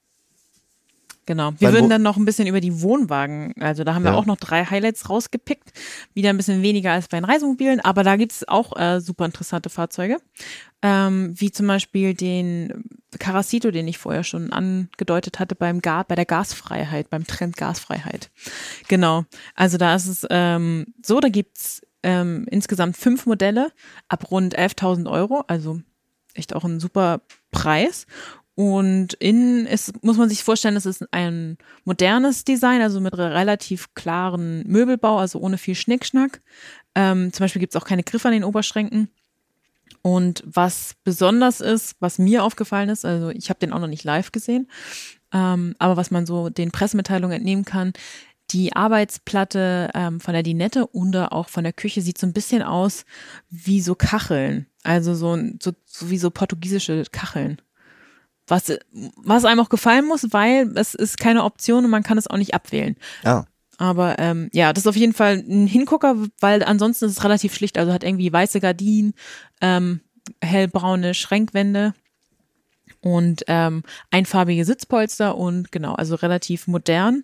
Genau. Wir Weil würden wo- dann noch ein bisschen über die Wohnwagen, also da haben wir Ja. auch noch drei Highlights rausgepickt. Wieder ein bisschen weniger als bei den Reisemobilen, aber da gibt's auch äh, super interessante Fahrzeuge. Ähm, wie zum Beispiel den Caracito, den ich vorher schon angedeutet hatte beim Ga- bei der Gasfreiheit, beim Trend Gasfreiheit. Genau. Also da ist es ähm, so, da gibt's ähm, insgesamt fünf Modelle ab rund elftausend Euro, also echt auch ein super Preis. Und innen ist, muss man sich vorstellen, es ist ein modernes Design, also mit relativ klaren Möbelbau, also ohne viel Schnickschnack. Ähm, zum Beispiel gibt es auch keine Griffe an den Oberschränken. Und was besonders ist, was mir aufgefallen ist, also ich habe den auch noch nicht live gesehen, ähm, aber was man so den Pressemitteilungen entnehmen kann, die Arbeitsplatte ähm, von der Dinette und auch von der Küche sieht so ein bisschen aus wie so Kacheln, also so, so, so wie so portugiesische Kacheln. Was, was einem auch gefallen muss, weil es ist keine Option und man kann es auch nicht abwählen. Ja. Aber ähm, ja, das ist auf jeden Fall ein Hingucker, weil ansonsten ist es relativ schlicht. Also hat irgendwie weiße Gardinen, ähm, hellbraune Schränkwände und ähm, einfarbige Sitzpolster und genau, also relativ modern.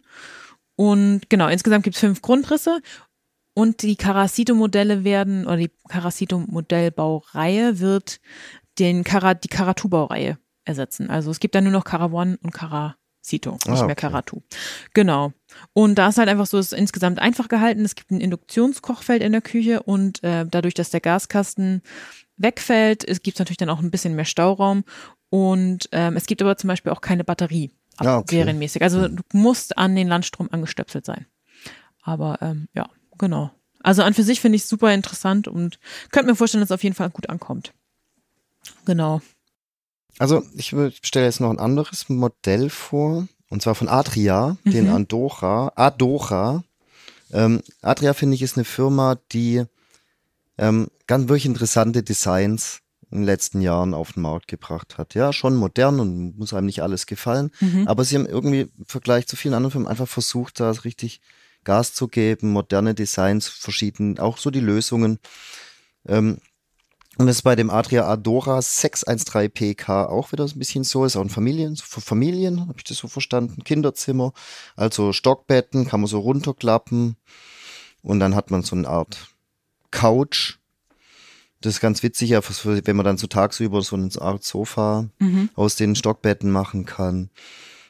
Und genau, insgesamt gibt es fünf Grundrisse und die Caracito-Modelle werden, oder die Caracito-Modellbaureihe wird den Cara, die Caratu-Baureihe ersetzen. Also es gibt dann nur noch Caravan und Caracito, nicht Ah, okay. mehr Caratu. Genau. Und da ist halt einfach so, es ist insgesamt einfach gehalten. Es gibt ein Induktionskochfeld in der Küche und äh, dadurch, dass der Gaskasten wegfällt, es gibt natürlich dann auch ein bisschen mehr Stauraum und ähm, es gibt aber zum Beispiel auch keine Batterie, ab- Ah, okay. serienmäßig. Also du musst an den Landstrom angestöpselt sein. Aber ähm, ja, genau. Also an für sich finde ich es super interessant und könnte mir vorstellen, dass es auf jeden Fall gut ankommt. Genau. Also ich will- ich stelle jetzt noch ein anderes Modell vor, und zwar von Adria, den Mhm. Andorra, Adora. Ähm, Adria, finde ich, ist eine Firma, die ähm, ganz wirklich interessante Designs in den letzten Jahren auf den Markt gebracht hat. Ja, schon modern und muss einem nicht alles gefallen, Mhm. aber sie haben irgendwie im Vergleich zu vielen anderen Firmen einfach versucht, da richtig Gas zu geben, moderne Designs, verschieden, auch so die Lösungen. Ähm, Und das ist bei dem Adria Adora sechs eins drei P K auch wieder so ein bisschen so. Ist auch ein Familien, so für Familien, habe ich das so verstanden. Kinderzimmer, also Stockbetten, kann man so runterklappen. Und dann hat man so eine Art Couch. Das ist ganz witzig, ja, wenn man dann so tagsüber so eine Art Sofa Mhm. aus den Stockbetten machen kann.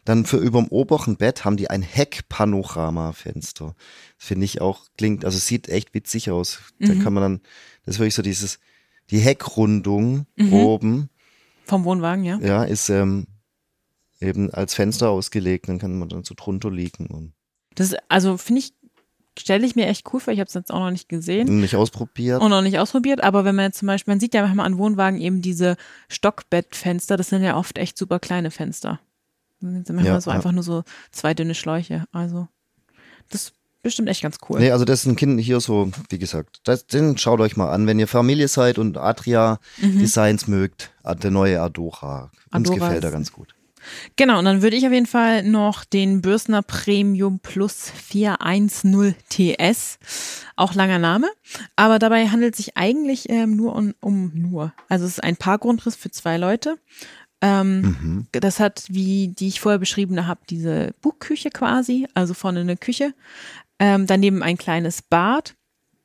Dann für überm oberen Bett haben die ein Heckpanoramafenster. Das finde ich auch, klingt, also sieht echt witzig aus. Mhm. Da kann man dann, das ist wirklich so dieses, die Heckrundung mhm. oben. Vom Wohnwagen, ja. Ja, ist ähm, eben als Fenster ausgelegt, dann kann man dann so drunter liegen. Und das, also finde ich, stelle ich mir echt cool vor, ich habe es jetzt auch noch nicht gesehen. Nicht ausprobiert. Und noch nicht ausprobiert, aber wenn man jetzt zum Beispiel, man sieht ja manchmal an Wohnwagen eben diese Stockbettfenster, das sind ja oft echt super kleine Fenster. Das sind manchmal ja, so ja. einfach nur so zwei dünne Schläuche, also das ist bestimmt echt ganz cool. Nee, also das ist ein Kind hier so, wie gesagt, das, den schaut euch mal an, wenn ihr Familie seid und Adria-Designs mhm. mögt, der neue Adora. Uns Adora gefällt er ganz gut. Genau, und dann würde ich auf jeden Fall noch den Bürstner Premium Plus vierhundertzehn T S, auch langer Name, aber dabei handelt es sich eigentlich ähm, nur um, um nur, also es ist ein Paargrundriss für zwei Leute. Ähm, mhm. Das hat, wie die ich vorher beschrieben habe, diese Bugküche quasi, also vorne eine Küche, ähm, daneben ein kleines Bad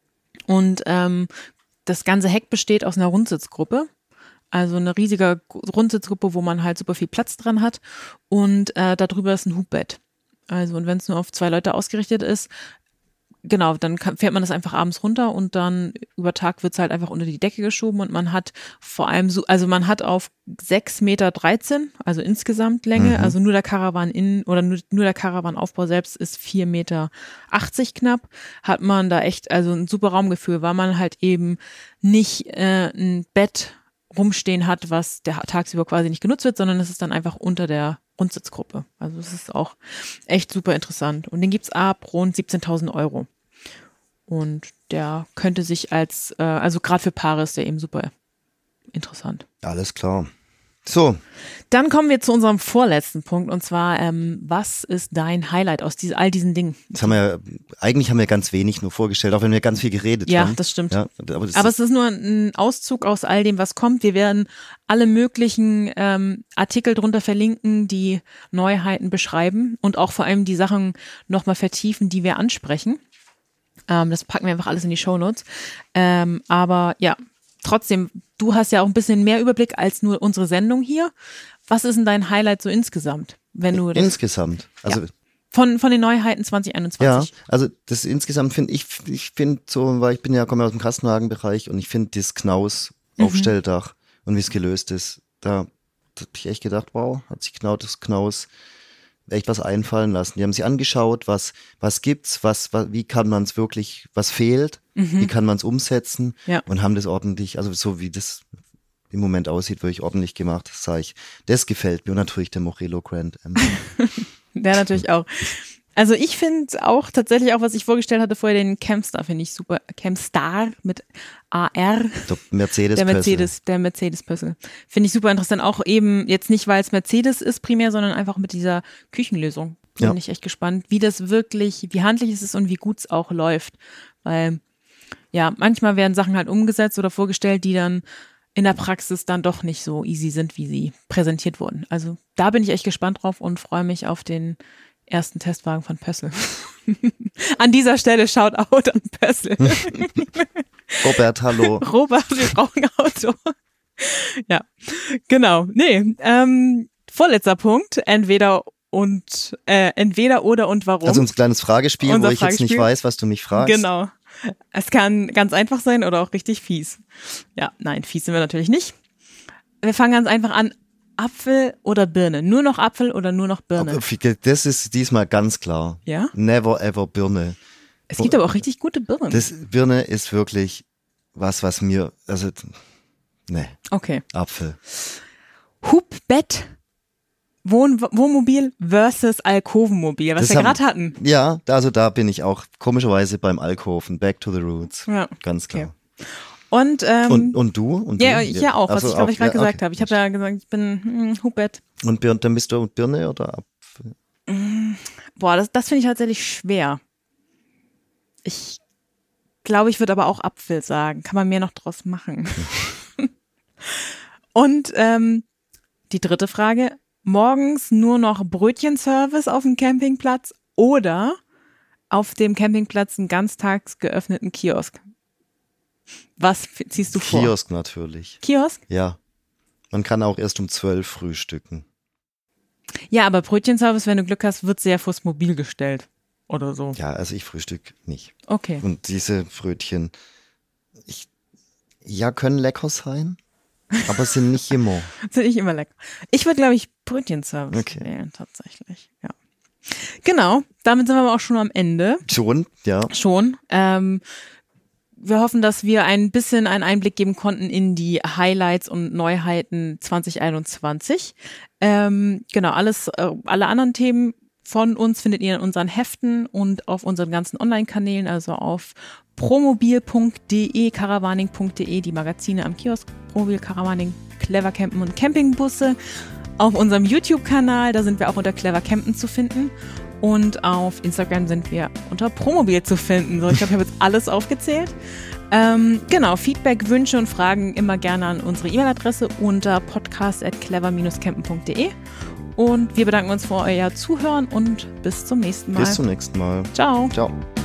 und ähm, das ganze Heck besteht aus einer Rundsitzgruppe. Also eine riesige Rundsitzgruppe, wo man halt super viel Platz dran hat und äh, darüber ist ein Hubbett. Also und wenn es nur auf zwei Leute ausgerichtet ist, genau, dann kann, fährt man das einfach abends runter und dann über Tag wird es halt einfach unter die Decke geschoben und man hat vor allem so, also man hat auf sechs Meter dreizehn, also insgesamt Länge, mhm. also nur der Caravan innen oder nur, nur der Caravanaufbau selbst ist vier Meter achtzig knapp, hat man da echt also ein super Raumgefühl, weil man halt eben nicht äh, ein Bett rumstehen hat, was der tagsüber quasi nicht genutzt wird, sondern es ist dann einfach unter der Rundsitzgruppe. Also es ist auch echt super interessant. Und den gibt's ab rund siebzehntausend Euro. Und der könnte sich als, äh, also gerade für Paare ist der eben super interessant. Alles klar. So. Dann kommen wir zu unserem vorletzten Punkt und zwar, ähm, was ist dein Highlight aus diese, all diesen Dingen? Das haben wir ja, eigentlich haben wir ganz wenig nur vorgestellt, auch wenn wir ganz viel geredet ja, haben. Ja, das stimmt. Ja, aber das aber ist es ist nur ein Auszug aus all dem, was kommt. Wir werden alle möglichen ähm, Artikel drunter verlinken, die Neuheiten beschreiben und auch vor allem die Sachen nochmal vertiefen, die wir ansprechen. Ähm, das packen wir einfach alles in die Shownotes. Ähm, aber ja, trotzdem, du hast ja auch ein bisschen mehr Überblick als nur unsere Sendung hier. Was ist denn dein Highlight so insgesamt? Wenn du das, insgesamt? Also ja. Von, von den Neuheiten zwanzig einundzwanzig. Ja, also das insgesamt finde ich, ich finde so, weil ich bin ja, komme ja aus dem Kastenwagenbereich und ich finde das Knaus Aufstelldach mhm. und wie es gelöst ist, da, da habe ich echt gedacht, wow, hat sich genau das Knaus echt was einfallen lassen. Die haben sich angeschaut, was, was gibt's, was, was, wie kann man es wirklich, was fehlt, mhm. wie kann man es umsetzen ja. und haben das ordentlich, also so wie das im Moment aussieht, wirklich ordentlich gemacht, das sage ich. Das gefällt mir und natürlich der Morello Grand M. Der natürlich auch. Also ich finde auch tatsächlich auch, was ich vorgestellt hatte vorher, den Camstar finde ich super. Camstar mit A R. Der Mercedes Der Mercedes, der Mercedes-Pössl. Finde ich super interessant. Auch eben jetzt nicht, weil es Mercedes ist primär, sondern einfach mit dieser Küchenlösung. Bin ja. ich echt gespannt, wie das wirklich, wie handlich es ist und wie gut es auch läuft. Weil ja, manchmal werden Sachen halt umgesetzt oder vorgestellt, die dann in der Praxis dann doch nicht so easy sind, wie sie präsentiert wurden. Also da bin ich echt gespannt drauf und freue mich auf den ersten Testwagen von Pössl. An dieser Stelle Shoutout an Pössl. Robert, hallo. Robert, wir brauchen ein Auto. Ja, genau. Nee, ähm, vorletzter Punkt. Entweder und, äh, entweder oder und warum. Also ein kleines Fragespiel, Unser wo ich Fragespiel. jetzt nicht weiß, was du mich fragst. Genau. Es kann ganz einfach sein oder auch richtig fies. Ja, nein, fies sind wir natürlich nicht. Wir fangen ganz einfach an. Apfel oder Birne? Nur noch Apfel oder nur noch Birne? Das ist diesmal ganz klar. Ja? Never ever Birne. Es gibt aber auch richtig gute Birnen. Das Birne ist wirklich was, was mir, also, ne. Okay. Apfel. Hubbett, Wohn Wohnmobil versus Alkovenmobil, was Das wir haben- gerade hatten. Ja, also da bin ich auch komischerweise beim Alkoven. Back to the roots. Ja. Ganz klar. Okay. Und, ähm, Und, und du? Und ja, du? ich ja auch, was Also ich glaube, ich gerade ja, gesagt okay. habe. Ich habe ja gesagt, ich bin hm, Hubbett. Und Birne, dann bist du Birne oder Apfel? Boah, das, das finde ich tatsächlich schwer. Ich glaube, ich würde aber auch Apfel sagen. Kann man mehr noch draus machen. Und ähm, die dritte Frage. Morgens nur noch Brötchenservice auf dem Campingplatz oder auf dem Campingplatz einen ganztags geöffneten Kiosk? Was f- ziehst du vor? Kiosk natürlich. Kiosk? Ja. Man kann auch erst um zwölf frühstücken. Ja, aber Brötchenservice, wenn du Glück hast, wird sehr vors Mobil gestellt oder so. Ja, also ich frühstück nicht. Okay. Und diese Brötchen, ich, ja, können lecker sein, aber sind nicht immer. Sind nicht immer lecker. Ich würde, glaube ich, Brötchenservice Okay. wählen, tatsächlich. Ja. Genau, damit sind wir aber auch schon am Ende. Schon, ja. Schon. Ähm, wir hoffen, dass wir ein bisschen einen Einblick geben konnten in die Highlights und Neuheiten zwanzig einundzwanzig. Ähm, genau, alles, äh, alle anderen Themen von uns findet ihr in unseren Heften und auf unseren ganzen Online-Kanälen, also auf promobil punkt de, caravaning punkt de, die Magazine am Kiosk, Promobil, Caravaning, Clever Campen und Campingbusse. Auf unserem YouTube-Kanal, da sind wir auch unter Clever Campen zu finden. Und auf Instagram sind wir unter Promobil zu finden. So, ich glaube, ich habe jetzt alles aufgezählt. Ähm, genau, Feedback, Wünsche und Fragen immer gerne an unsere E-Mail-Adresse unter podcast at clever dash campen punkt de. Und wir bedanken uns für euer Zuhören und bis zum nächsten Mal. Bis zum nächsten Mal. Ciao. Ciao.